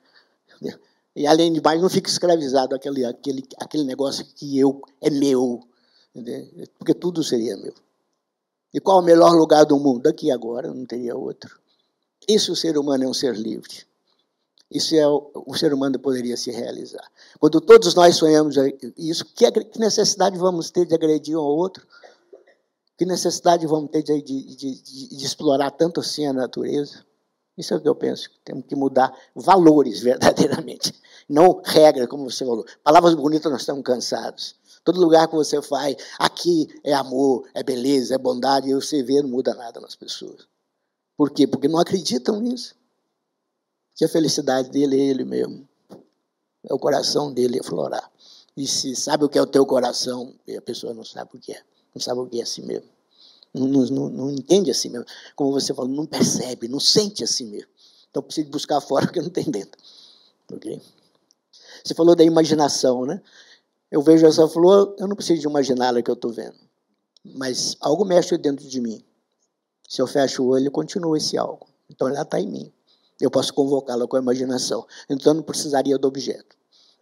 E, além de mais, não fico escravizado àquele, àquele, àquele negócio que eu é meu, entendeu? Porque tudo seria meu. E qual o melhor lugar do mundo? Daqui agora, não teria outro. Isso o ser humano é um ser livre. Isso é o, o ser humano poderia se realizar. Quando todos nós sonhamos isso, que, que necessidade vamos ter de agredir um ao outro? Que necessidade vamos ter de, de, de, de explorar tanto assim a natureza? Isso é o que eu penso. Temos que mudar valores verdadeiramente. Não regra, como você falou. Palavras bonitas nós estamos cansados. Todo lugar que você vai, aqui é amor, é beleza, é bondade, e você vê, não muda nada nas pessoas. Por quê? Porque não acreditam nisso. Que a felicidade dele é ele mesmo. É o coração dele aflorar. E se sabe o que é o teu coração, e a pessoa não sabe o que é. Não sabe o que é assim mesmo. Não, não, não entende assim mesmo. Como você falou, não percebe, não sente assim mesmo. Então precisa buscar fora o que não tem dentro. Okay? Você falou da imaginação, né? Eu vejo essa flor, eu não preciso de imaginar o que eu estou vendo. Mas algo mexe dentro de mim. Se eu fecho o olho, continua esse algo. Então ela está em mim. Eu posso convocá-la com a imaginação. Então eu não precisaria do objeto.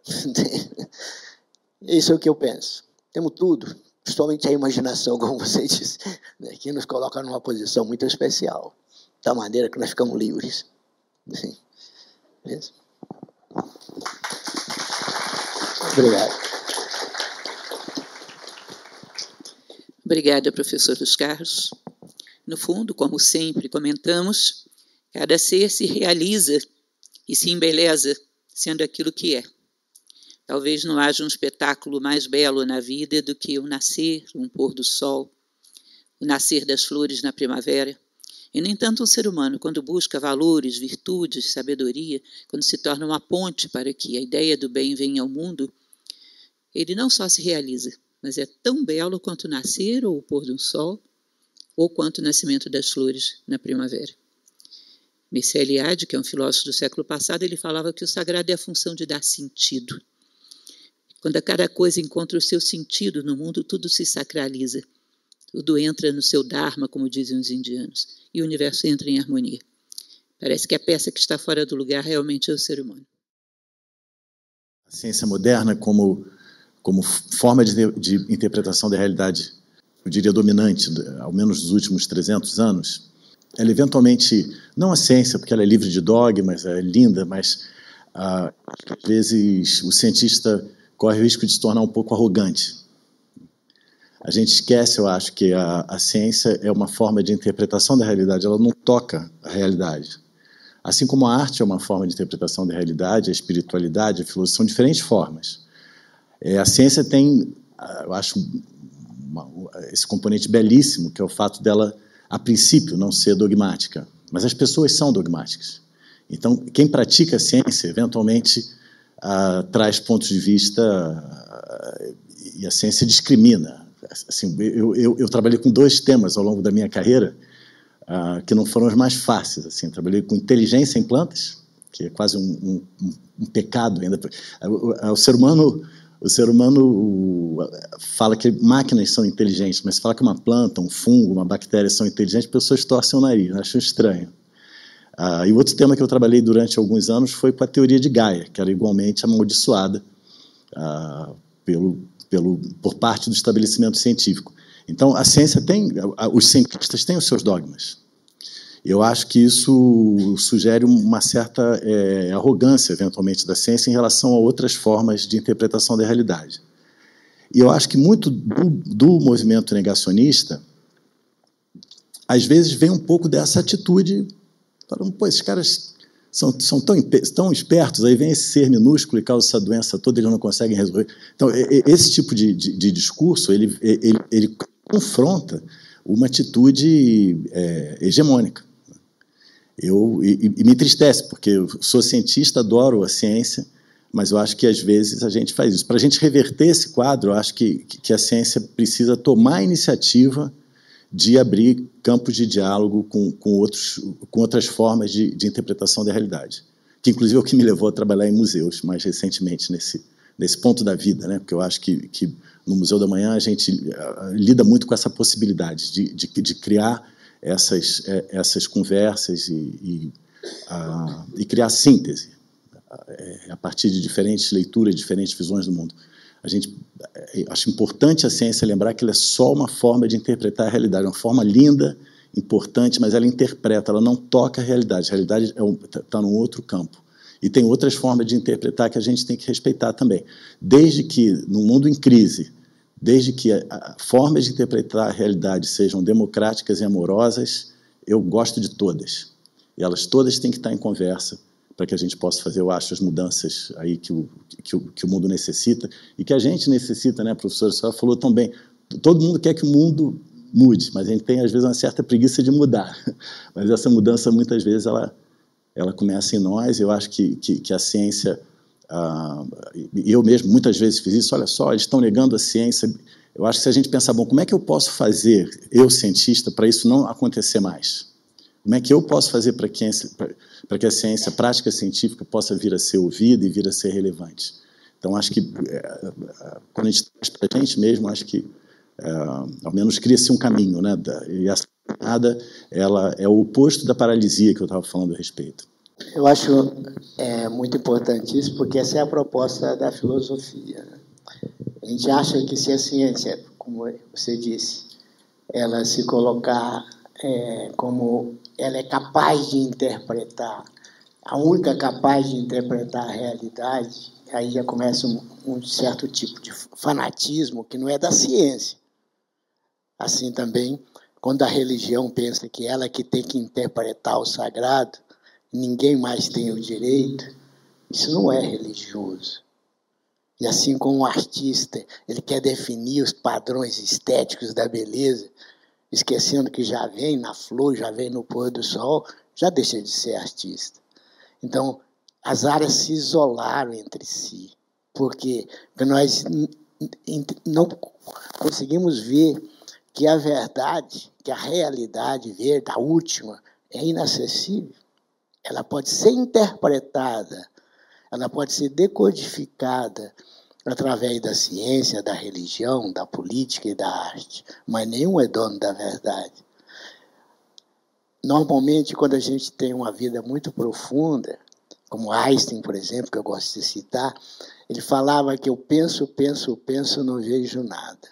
Isso é o que eu penso. Temos tudo. Principalmente a imaginação, como você disse, né, que nos coloca numa posição muito especial, da maneira que nós ficamos livres. Sim. Obrigado. Obrigada, professor Luiz Carlos. No fundo, como sempre comentamos, cada ser se realiza e se embeleza sendo aquilo que é. Talvez não haja um espetáculo mais belo na vida do que o nascer, um pôr do sol, o nascer das flores na primavera, E, no entanto, um ser humano, quando busca valores, virtudes, sabedoria, quando se torna uma ponte para que a ideia do bem venha ao mundo, ele não só se realiza, mas é tão belo quanto o nascer ou o pôr do sol, ou quanto o nascimento das flores na primavera. Mircea Eliade, que é um filósofo do século passado, ele falava que o sagrado é a função de dar sentido. Quando cada coisa encontra o seu sentido no mundo, tudo se sacraliza. Tudo entra no seu dharma, como dizem os indianos, e o universo entra em harmonia. Parece que a peça que está fora do lugar realmente é o ser humano. A ciência moderna, como, como forma de, de interpretação da realidade, eu diria dominante, ao menos nos últimos trezentos anos, ela eventualmente, não a ciência, porque ela é livre de dogmas, é linda, mas ah, às vezes o cientista corre o risco de se tornar um pouco arrogante. A gente esquece, eu acho, que a, a ciência é uma forma de interpretação da realidade, ela não toca a realidade. Assim como a arte é uma forma de interpretação da realidade, a espiritualidade, a filosofia, são diferentes formas. É, a ciência tem, eu acho, uma, esse componente belíssimo, que é o fato dela, a princípio, não ser dogmática. Mas as pessoas são dogmáticas. Então, quem pratica a ciência, eventualmente, ah, traz pontos de vista, ah, e a ciência discrimina. Assim, eu, eu, eu trabalhei com dois temas ao longo da minha carreira uh, que não foram os mais fáceis. Assim, eu trabalhei com inteligência em plantas, que é quase um, um, um pecado ainda. O, o ser humano, o ser humano o, fala que máquinas são inteligentes, mas se fala que uma planta, um fungo, uma bactéria são inteligentes, as pessoas torcem o nariz, acham estranho. Uh, e o outro tema que eu trabalhei durante alguns anos foi com a teoria de Gaia, que era igualmente amaldiçoada uh, pelo Pelo, por parte do estabelecimento científico. Então, a ciência tem, os cientistas têm os seus dogmas. Eu acho que isso sugere uma certa é, arrogância, eventualmente, da ciência em relação a outras formas de interpretação da realidade. E eu acho que muito do, do movimento negacionista, às vezes, vem um pouco dessa atitude, falando, pô, esses caras são, são tão, tão espertos, aí vem esse ser minúsculo e causa essa doença toda, eles não conseguem resolver. Então, esse tipo de, de, de discurso, ele, ele, ele confronta uma atitude é, hegemônica. Eu, e, e me entristece, porque eu sou cientista, adoro a ciência, mas eu acho que, às vezes, a gente faz isso. Para a gente reverter esse quadro, eu acho que, que a ciência precisa tomar a iniciativa de abrir campos de diálogo com, com, outros, com outras formas de, de interpretação da realidade, que inclusive é o que me levou a trabalhar em museus mais recentemente nesse, nesse ponto da vida, né? Porque eu acho que, que no Museu da Manhã a gente uh, lida muito com essa possibilidade de, de, de criar essas, uh, essas conversas e, e, uh, e criar síntese uh, a partir de diferentes leituras, diferentes visões do mundo. A gente, acho importante a ciência lembrar que ela é só uma forma de interpretar a realidade, uma forma linda, importante, mas ela interpreta, ela não toca a realidade. A realidade está é um, tá num outro campo. E tem outras formas de interpretar que a gente tem que respeitar também. Desde que, no mundo em crise, desde que a, a formas de interpretar a realidade sejam democráticas e amorosas, eu gosto de todas. E elas todas têm que estar em conversa, para que a gente possa fazer, eu acho, as mudanças aí que o, que o, que o mundo necessita e que a gente necessita, né, professor? A senhora falou também, todo mundo quer que o mundo mude, mas a gente tem, às vezes, uma certa preguiça de mudar. Mas essa mudança, muitas vezes, ela, ela começa em nós. Eu acho que, que, que a ciência, ah, eu mesmo muitas vezes fiz isso, olha só, eles estão negando a ciência. Eu acho que se a gente pensar, bom, como é que eu posso fazer, eu, cientista, para isso não acontecer mais? Como é que eu posso fazer para que, para que a ciência, a prática científica, possa vir a ser ouvida e vir a ser relevante? Então, acho que, quando a gente traz para a gente mesmo, acho que, é, ao menos, cria-se um caminho, né? E essa caminhada, ela é o oposto da paralisia que eu estava falando a respeito. Eu acho é, muito importante isso, porque essa é a proposta da filosofia, né? A gente acha que se a ciência, como você disse, ela se colocar é, como ela é capaz de interpretar, a única capaz de interpretar a realidade, aí já começa um, um certo tipo de fanatismo que não é da ciência. Assim também, quando a religião pensa que ela que tem que interpretar o sagrado, ninguém mais tem o direito, isso não é religioso. E assim como o artista, ele quer definir os padrões estéticos da beleza, esquecendo que já vem na flor, já vem no pôr do sol, já deixa de ser artista. Então, as áreas se isolaram entre si, porque nós não conseguimos ver que a verdade, que a realidade verde, a última, é inacessível. Ela pode ser interpretada, ela pode ser decodificada através da ciência, da religião, da política e da arte, mas nenhum é dono da verdade. Normalmente, quando a gente tem uma vida muito profunda, como Einstein, por exemplo, que eu gosto de citar, ele falava que eu penso, penso, penso, não vejo nada.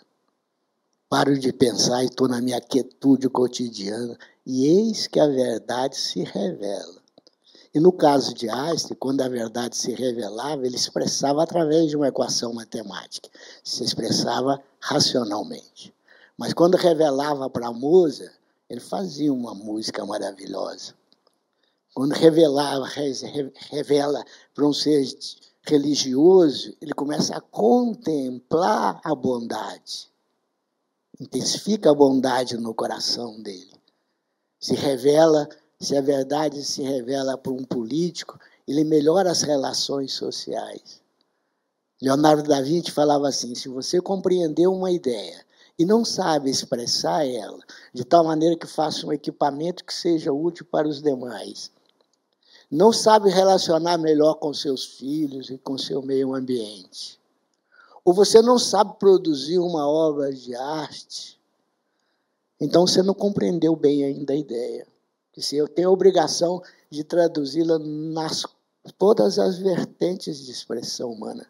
Paro de pensar e estou na minha quietude cotidiana, e eis que a verdade se revela. E no caso de Einstein, quando a verdade se revelava, ele expressava através de uma equação matemática, se expressava racionalmente. Mas quando revelava para Mozart, ele fazia uma música maravilhosa. Quando revelava, revela para um ser religioso, ele começa a contemplar a bondade. Intensifica a bondade no coração dele. Se revela, se a verdade se revela para um político, ele melhora as relações sociais. Leonardo da Vinci falava assim, se você compreender uma ideia e não sabe expressar ela de tal maneira que faça um equipamento que seja útil para os demais, não sabe relacionar melhor com seus filhos e com seu meio ambiente, ou você não sabe produzir uma obra de arte, então você não compreendeu bem ainda a ideia. Se eu tenho a obrigação de traduzi-la nas todas as vertentes de expressão humana.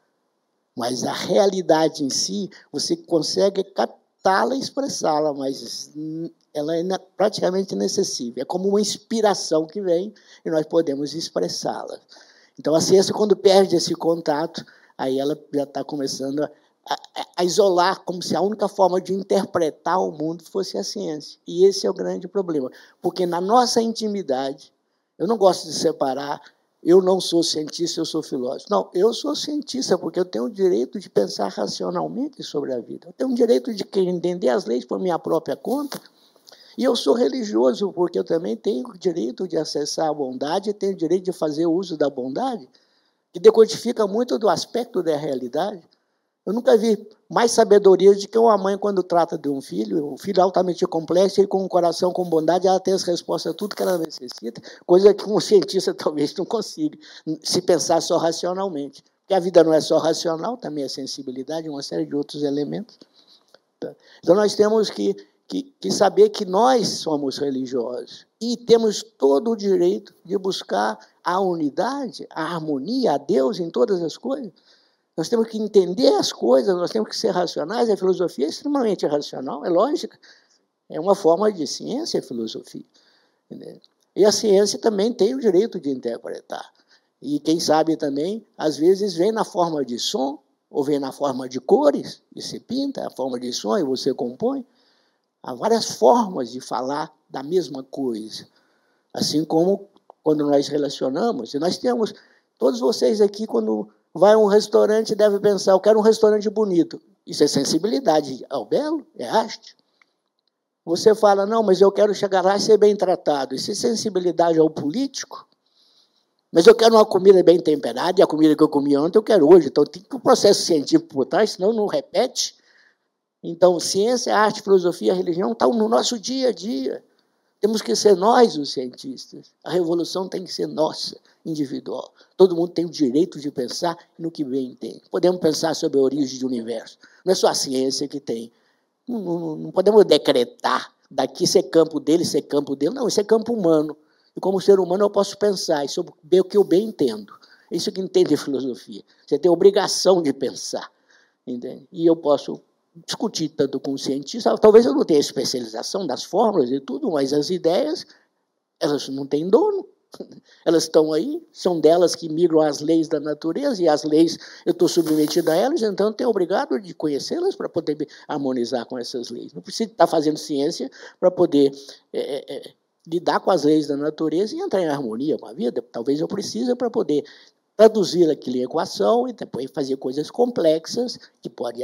Mas a realidade em si, você consegue captá-la e expressá-la, mas ela é praticamente inacessível. É como uma inspiração que vem e nós podemos expressá-la. Então, a ciência, quando perde esse contato, aí ela já está começando a, a, a isolar, como se a única forma de interpretar o mundo fosse a ciência. E esse é o grande problema. Porque na nossa intimidade, eu não gosto de separar, eu não sou cientista, eu sou filósofo. Não, eu sou cientista porque eu tenho o direito de pensar racionalmente sobre a vida. Eu tenho o direito de entender as leis por minha própria conta. E eu sou religioso porque eu também tenho o direito de acessar a bondade e tenho o direito de fazer uso da bondade, que decodifica muito do aspecto da realidade. Eu nunca vi mais sabedoria do que uma mãe quando trata de um filho, um filho altamente complexo e com um coração com bondade, ela tem as respostas a tudo que ela necessita, coisa que um cientista talvez não consiga, se pensar só racionalmente. Porque a vida não é só racional, também é sensibilidade, uma série de outros elementos. Então, nós temos que, que, que saber que nós somos religiosos e temos todo o direito de buscar a unidade, a harmonia, a Deus em todas as coisas. Nós temos que entender as coisas, nós temos que ser racionais. A filosofia é extremamente racional, é lógica. É uma forma de ciência, a filosofia. E a ciência também tem o direito de interpretar. E quem sabe também, às vezes, vem na forma de som, ou vem na forma de cores, e se pinta a forma de som e você compõe. Há várias formas de falar da mesma coisa. Assim como quando nós relacionamos, e nós temos, todos vocês aqui, quando vai a um restaurante e deve pensar, eu quero um restaurante bonito. Isso é sensibilidade ao belo, é arte. Você fala, não, mas eu quero chegar lá e ser bem tratado. Isso é sensibilidade ao político. Mas eu quero uma comida bem temperada, e a comida que eu comi ontem eu quero hoje. Então tem um processo científico por trás, senão não repete. Então, ciência, arte, filosofia, religião estão no nosso dia a dia. Temos que ser nós os cientistas. A revolução tem que ser nossa, individual. Todo mundo tem o direito de pensar no que bem tem. Podemos pensar sobre a origem do universo. Não é só a ciência que tem. Não, não, não podemos decretar daqui ser campo dele, ser campo dele. Não, isso é campo humano. E como ser humano eu posso pensar sobre o que eu bem entendo. Isso que entende filosofia. Você tem a obrigação de pensar. Entende? E eu posso discutir tanto com o cientista, talvez eu não tenha especialização das fórmulas e tudo, mas as ideias, elas não têm dono. Elas estão aí, são delas que migram as leis da natureza, e as leis, eu estou submetido a elas, então eu tenho obrigado de conhecê-las para poder harmonizar com essas leis. Não preciso estar fazendo ciência para poder é, é, lidar com as leis da natureza e entrar em harmonia com a vida. Talvez eu precise para poder traduzir aquilo em equação e depois fazer coisas complexas que podem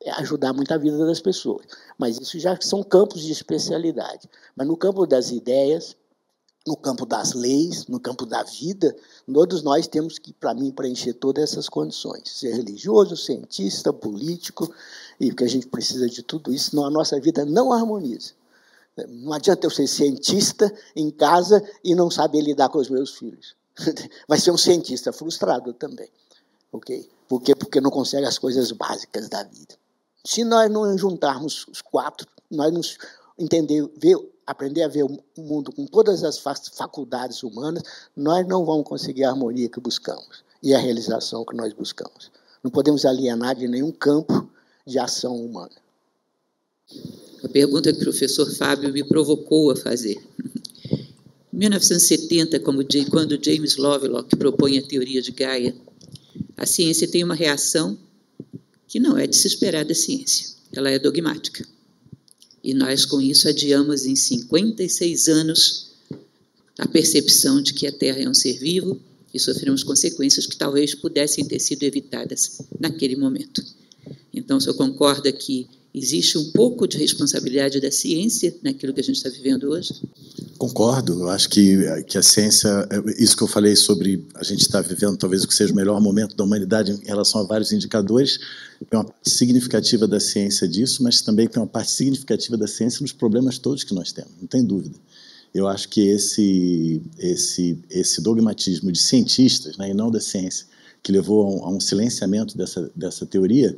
ajudar muito a vida das pessoas. Mas isso já são campos de especialidade. Mas no campo das ideias, no campo das leis, no campo da vida, todos nós temos que, para mim, preencher todas essas condições. Ser religioso, cientista, político, e porque a gente precisa de tudo isso, senão a nossa vida não harmoniza. Não adianta eu ser cientista em casa e não saber lidar com os meus filhos. Vai ser um cientista frustrado também. Okay? Por quê? Porque não consegue as coisas básicas da vida. Se nós não juntarmos os quatro, nós não entender, ver, aprender a ver o mundo com todas as faculdades humanas, nós não vamos conseguir a harmonia que buscamos e a realização que nós buscamos. Não podemos alienar de nenhum campo de ação humana. A pergunta que o professor Fábio me provocou a fazer. Em mil novecentos e setenta, como quando James Lovelock propõe a teoria de Gaia, a ciência tem uma reação que não é de se esperar da ciência. Ela é dogmática. E nós, com isso, adiamos em cinquenta e seis anos a percepção de que a Terra é um ser vivo e sofremos consequências que talvez pudessem ter sido evitadas naquele momento. Então, o senhor concorda que existe um pouco de responsabilidade da ciência naquilo que a gente está vivendo hoje? Concordo. Eu acho que, que a ciência, isso que eu falei sobre a gente estar vivendo talvez o que seja o melhor momento da humanidade em relação a vários indicadores, tem uma parte significativa da ciência disso, mas também tem uma parte significativa da ciência nos problemas todos que nós temos, não tem dúvida. Eu acho que esse, esse, esse dogmatismo de cientistas, né, e não da ciência, que levou a um, a um silenciamento dessa, dessa teoria,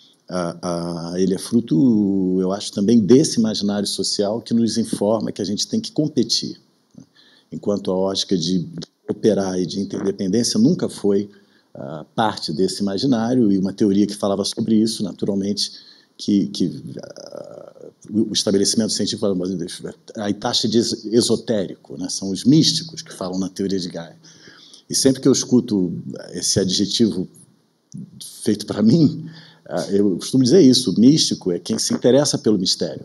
a, a, ele é fruto, eu acho, também desse imaginário social que nos informa que a gente tem que competir. Né? Enquanto a ótica de, de operar e de interdependência nunca foi uh, parte desse imaginário, e uma teoria que falava sobre isso, naturalmente, que, que uh, o estabelecimento científico, a taxa de esotérico, né? São os místicos que falam na teoria de Gaia. E sempre que eu escuto esse adjetivo feito para mim, eu costumo dizer isso: o místico é quem se interessa pelo mistério.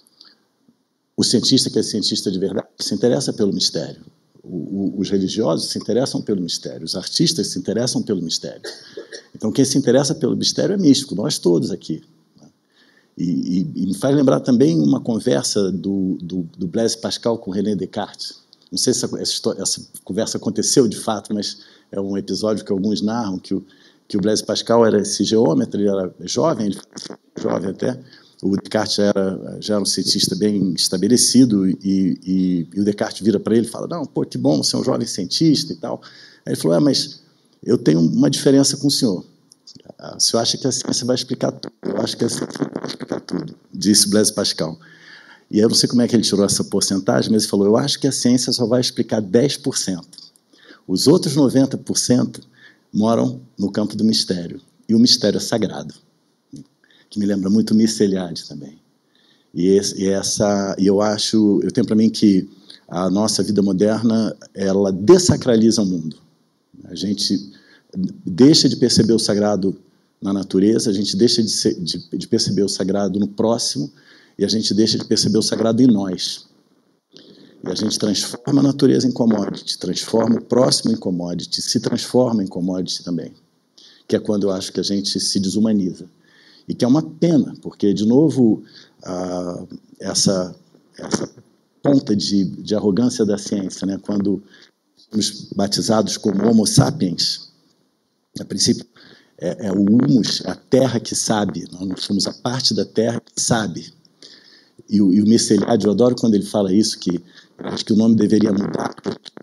O cientista, que é cientista de verdade, se interessa pelo mistério. O, o, os religiosos se interessam pelo mistério. Os artistas se interessam pelo mistério. Então, quem se interessa pelo mistério é místico, nós todos aqui. E, e, e me faz lembrar também uma conversa do, do, do Blaise Pascal com René Descartes. Não sei se essa, essa, história, essa conversa aconteceu de fato, mas é um episódio que alguns narram, que o que o Blaise Pascal era esse geômetra, ele era jovem, ele jovem até, o Descartes já era, já era um cientista bem estabelecido, e, e, e o Descartes vira para ele e fala, não, pô, que bom, você é um jovem cientista e tal. Aí ele falou, é, mas eu tenho uma diferença com o senhor. O senhor acha que a ciência vai explicar tudo? Eu acho que a ciência vai explicar tudo, disse Blaise Pascal. E eu não sei como é que ele tirou essa porcentagem, mas ele falou, eu acho que a ciência só vai explicar dez por cento. Os outros noventa por cento moram no campo do mistério, e o mistério é sagrado, que me lembra muito Mircea Eliade também. E, esse, e, essa, e eu acho, eu tenho para mim que a nossa vida moderna, ela dessacraliza o mundo. A gente deixa de perceber o sagrado na natureza, a gente deixa de, ser, de, de perceber o sagrado no próximo, e a gente deixa de perceber o sagrado em nós. E a gente transforma a natureza em commodity, transforma o próximo em commodity, se transforma em commodity também, que é quando eu acho que a gente se desumaniza. E que é uma pena, porque, de novo, ah, essa, essa ponta de, de arrogância da ciência, né, quando somos batizados como Homo sapiens, a princípio é, é o humus, a terra que sabe, nós somos a parte da terra que sabe. E o, e o Mircea Eliade, eu adoro quando ele fala isso, que acho que o nome deveria mudar.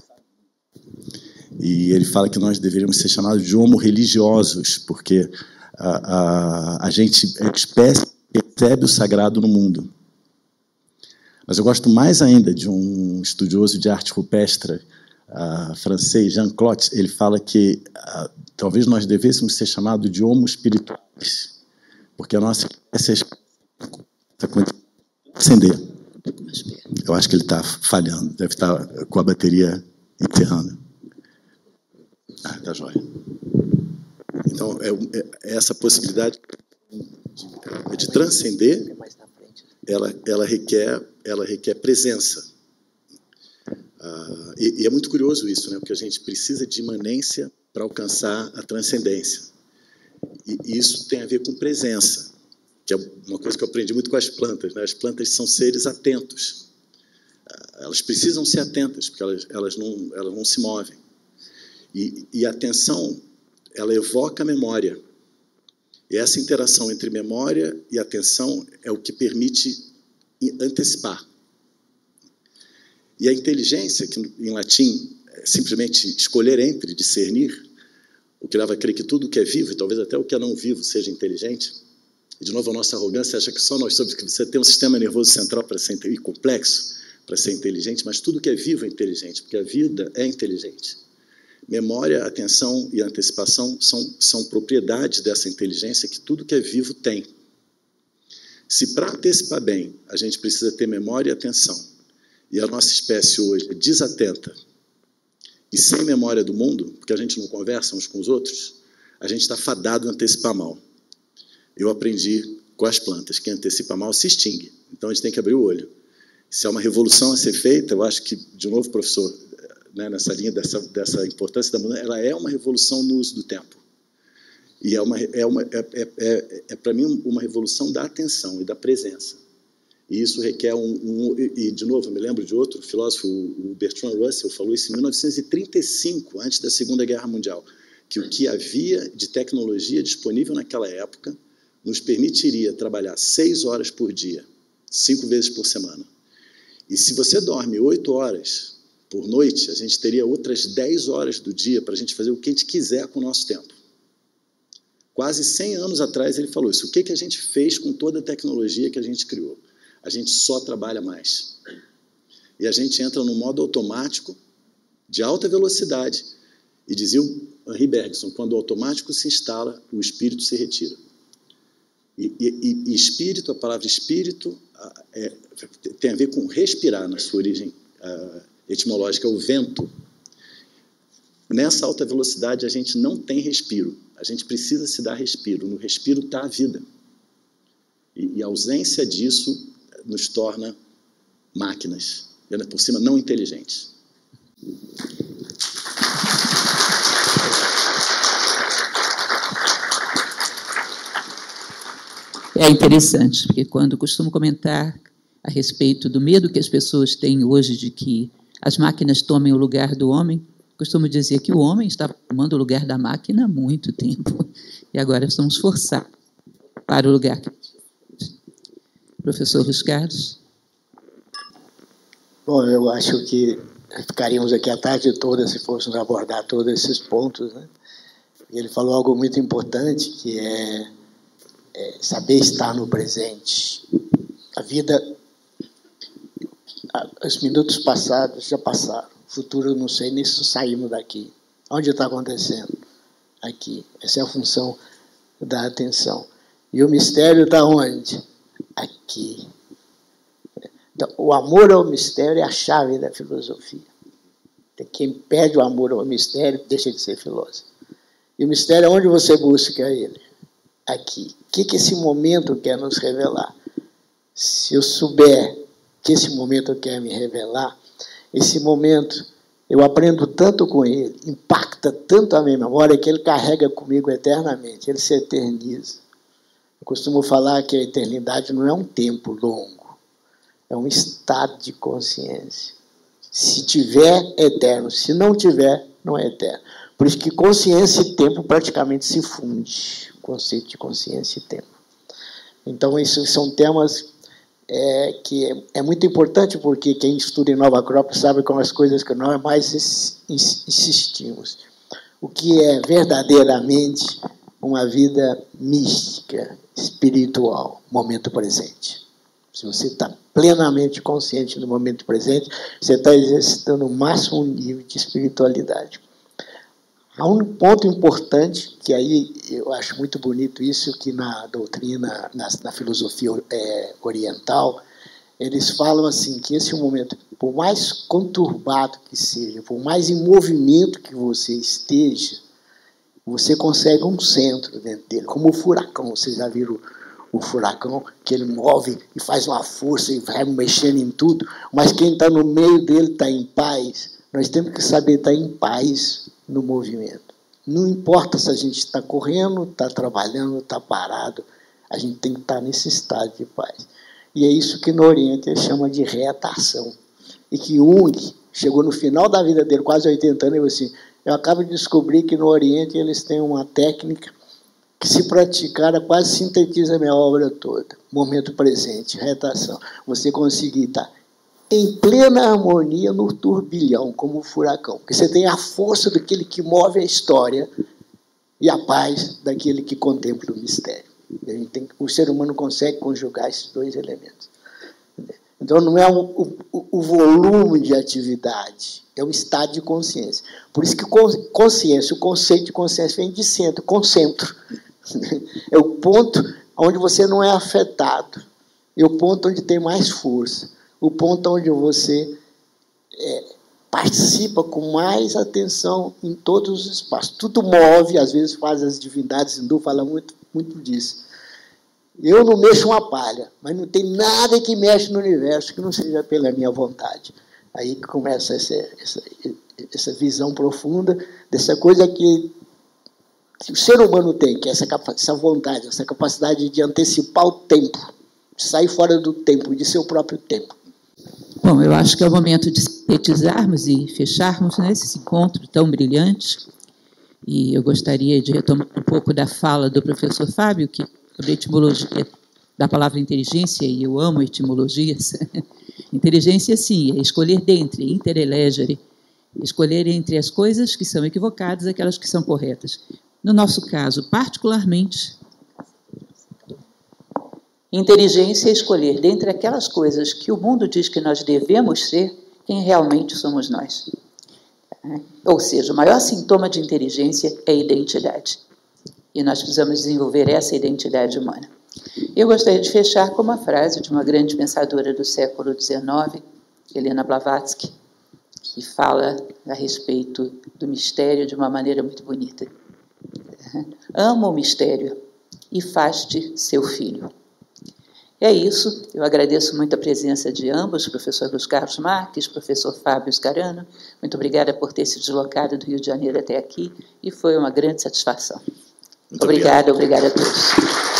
E ele fala que nós deveríamos ser chamados de homo-religiosos, porque a, a, a gente é espécie que percebe o sagrado no mundo. Mas eu gosto mais ainda de um estudioso de arte rupestre uh, francês, Jean Clot. Ele fala que uh, talvez nós devêssemos ser chamados de homo-espirituais, porque a nossa espécie é acender. Eu acho que ele está falhando, deve estar com a bateria enterrando. Ah, está jóia. Então, é, é essa possibilidade de, de transcender, ela, ela, requer, ela requer presença. Ah, e, e é muito curioso isso, né? Porque a gente precisa de imanência para alcançar a transcendência. E isso tem a ver com presença. que é uma coisa que eu aprendi muito com as plantas, né? As plantas são seres atentos. Elas precisam ser atentas, porque elas, elas, não, elas não se movem. E, e a atenção, ela evoca a memória. E essa interação entre memória e atenção é o que permite antecipar. E a inteligência, que em latim é simplesmente escolher entre, discernir, o que leva a crer que tudo que é vivo, e talvez até o que é não vivo, seja inteligente. E, de novo, a nossa arrogância acha que só nós somos, que você tem um sistema nervoso central para ser e complexo, para ser inteligente, mas tudo que é vivo é inteligente, porque a vida é inteligente. Memória, atenção e antecipação são, são propriedades dessa inteligência que tudo que é vivo tem. Se para antecipar bem a gente precisa ter memória e atenção, e a nossa espécie hoje é desatenta e sem memória do mundo, porque a gente não conversa uns com os outros, a gente está fadado a antecipar mal. Eu aprendi com as plantas, quem antecipa mal se extingue. Então a gente tem que abrir o olho. Se há uma revolução a ser feita, eu acho que, de novo, professor, né, nessa linha dessa, dessa importância da mudança, ela é uma revolução no uso do tempo. E é, uma, é, uma, é, é, é, é para mim, uma revolução da atenção e da presença. E isso requer um... um e, de novo, eu me lembro de outro filósofo, o Bertrand Russell, falou isso em mil novecentos e trinta e cinco, antes da Segunda Guerra Mundial, que o que havia de tecnologia disponível naquela época nos permitiria trabalhar seis horas por dia, cinco vezes por semana. E se você dorme oito horas por noite, a gente teria outras dez horas do dia para a gente fazer o que a gente quiser com o nosso tempo. Quase cem anos atrás ele falou isso. O que, que a gente fez com toda a tecnologia que a gente criou? A gente só trabalha mais. E a gente entra no modo automático, de alta velocidade. E dizia o Henri Bergson, quando o automático se instala, o espírito se retira. E, e, e espírito, a palavra espírito, é, tem a ver com respirar na sua origem uh, etimológica, o vento. Nessa alta velocidade a gente não tem respiro, a gente precisa se dar respiro, no respiro está a vida. E, e a ausência disso nos torna máquinas, e ainda por cima não inteligentes. É interessante, porque quando costumo comentar a respeito do medo que as pessoas têm hoje de que as máquinas tomem o lugar do homem, costumo dizer que o homem está tomando o lugar da máquina há muito tempo, e agora estamos forçados para o lugar. Professor Luiz Carlos. Bom, eu acho que ficaríamos aqui a tarde toda se fôssemos abordar todos esses pontos, né? Ele falou algo muito importante, que é É saber estar no presente. A vida, os minutos passados já passaram. O futuro, não sei nem se saímos daqui. Onde está acontecendo? Aqui. Essa é a função da atenção. E o mistério está onde? Aqui. Então, o amor ao mistério é a chave da filosofia. Quem perde o amor ao mistério deixa de ser filósofo. E o mistério é onde você busca ele. Aqui. O que, que esse momento quer nos revelar? Se eu souber que esse momento quer me revelar, esse momento, eu aprendo tanto com ele, impacta tanto a minha memória, que ele carrega comigo eternamente, ele se eterniza. Eu costumo falar que a eternidade não é um tempo longo, é um estado de consciência. Se tiver, é eterno. Se não tiver, não é eterno. Por isso que consciência e tempo praticamente se fundem. Conceito de consciência e tempo. Então, esses são temas é, que é, é muito importante, porque quem estuda em Nova Acrópole sabe como as coisas que nós mais insistimos. O que é verdadeiramente uma vida mística, espiritual, momento presente. Se você está plenamente consciente do momento presente, você está exercitando o máximo nível de espiritualidade. Há um ponto importante, que aí eu acho muito bonito isso, que na doutrina, na, na filosofia é, oriental, eles falam assim, que esse momento, por mais conturbado que seja, por mais em movimento que você esteja, você consegue um centro dentro dele, como o furacão. Vocês já viram o furacão, que ele move e faz uma força e vai mexendo em tudo, mas quem está no meio dele está em paz. Nós temos que saber estar em paz no movimento. Não importa se a gente está correndo, está trabalhando, está parado. A gente tem que estar nesse estado de paz. E é isso que no Oriente ele chama de reatação. E que Jung chegou no final da vida dele, quase oitenta anos, e falou assim, eu acabo de descobrir que no Oriente eles têm uma técnica que, se praticada, quase sintetiza a minha obra toda. Momento presente, reatação. Você conseguir estar em plena harmonia no turbilhão, como um furacão. Porque você tem a força daquele que move a história e a paz daquele que contempla o mistério. A gente tem, o ser humano consegue conjugar esses dois elementos. Então, não é o, o, o volume de atividade, é o estado de consciência. Por isso que consciência, o conceito de consciência vem de centro, concentro. É o ponto onde você não é afetado, é o ponto onde tem mais força, o ponto onde você é, participa com mais atenção em todos os espaços. Tudo move, às vezes faz as divindades hindu, falam muito, muito disso. Eu não mexo uma palha, mas não tem nada que mexe no universo que não seja pela minha vontade. Aí que começa essa, essa, essa visão profunda dessa coisa que, que o ser humano tem, que é essa, essa vontade, essa capacidade de antecipar o tempo, de sair fora do tempo, de seu próprio tempo. Bom, eu acho que é o momento de sintetizarmos e fecharmos, né, esse encontro tão brilhante. E eu gostaria de retomar um pouco da fala do professor Fábio, que sobre a etimologia da palavra inteligência, e eu amo etimologias. Inteligência, sim, é escolher dentre, interelegere, escolher entre as coisas que são equivocadas e aquelas que são corretas. No nosso caso, particularmente, inteligência é escolher dentre aquelas coisas que o mundo diz que nós devemos ser, quem realmente somos nós. Ou seja, o maior sintoma de inteligência é a identidade. E nós precisamos desenvolver essa identidade humana. Eu gostaria de fechar com uma frase de uma grande pensadora do século dezenove, Helena Blavatsky, que fala a respeito do mistério de uma maneira muito bonita. Ama o mistério e faz-te seu filho. É isso, eu agradeço muito a presença de ambos, professor Luiz Carlos Marques, professor Fábio Scarano. Muito obrigada por ter se deslocado do Rio de Janeiro até aqui, e foi uma grande satisfação. Muito obrigada, obrigada a todos.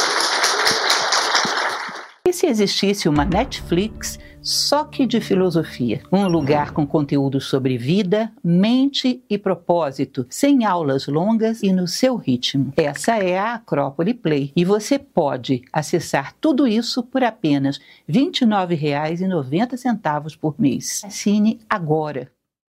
E se existisse uma Netflix só que de filosofia? Um lugar com conteúdo sobre vida, mente e propósito, sem aulas longas e no seu ritmo. Essa é a Acrópole Play. E você pode acessar tudo isso por apenas vinte e nove reais e noventa centavos por mês. Assine agora.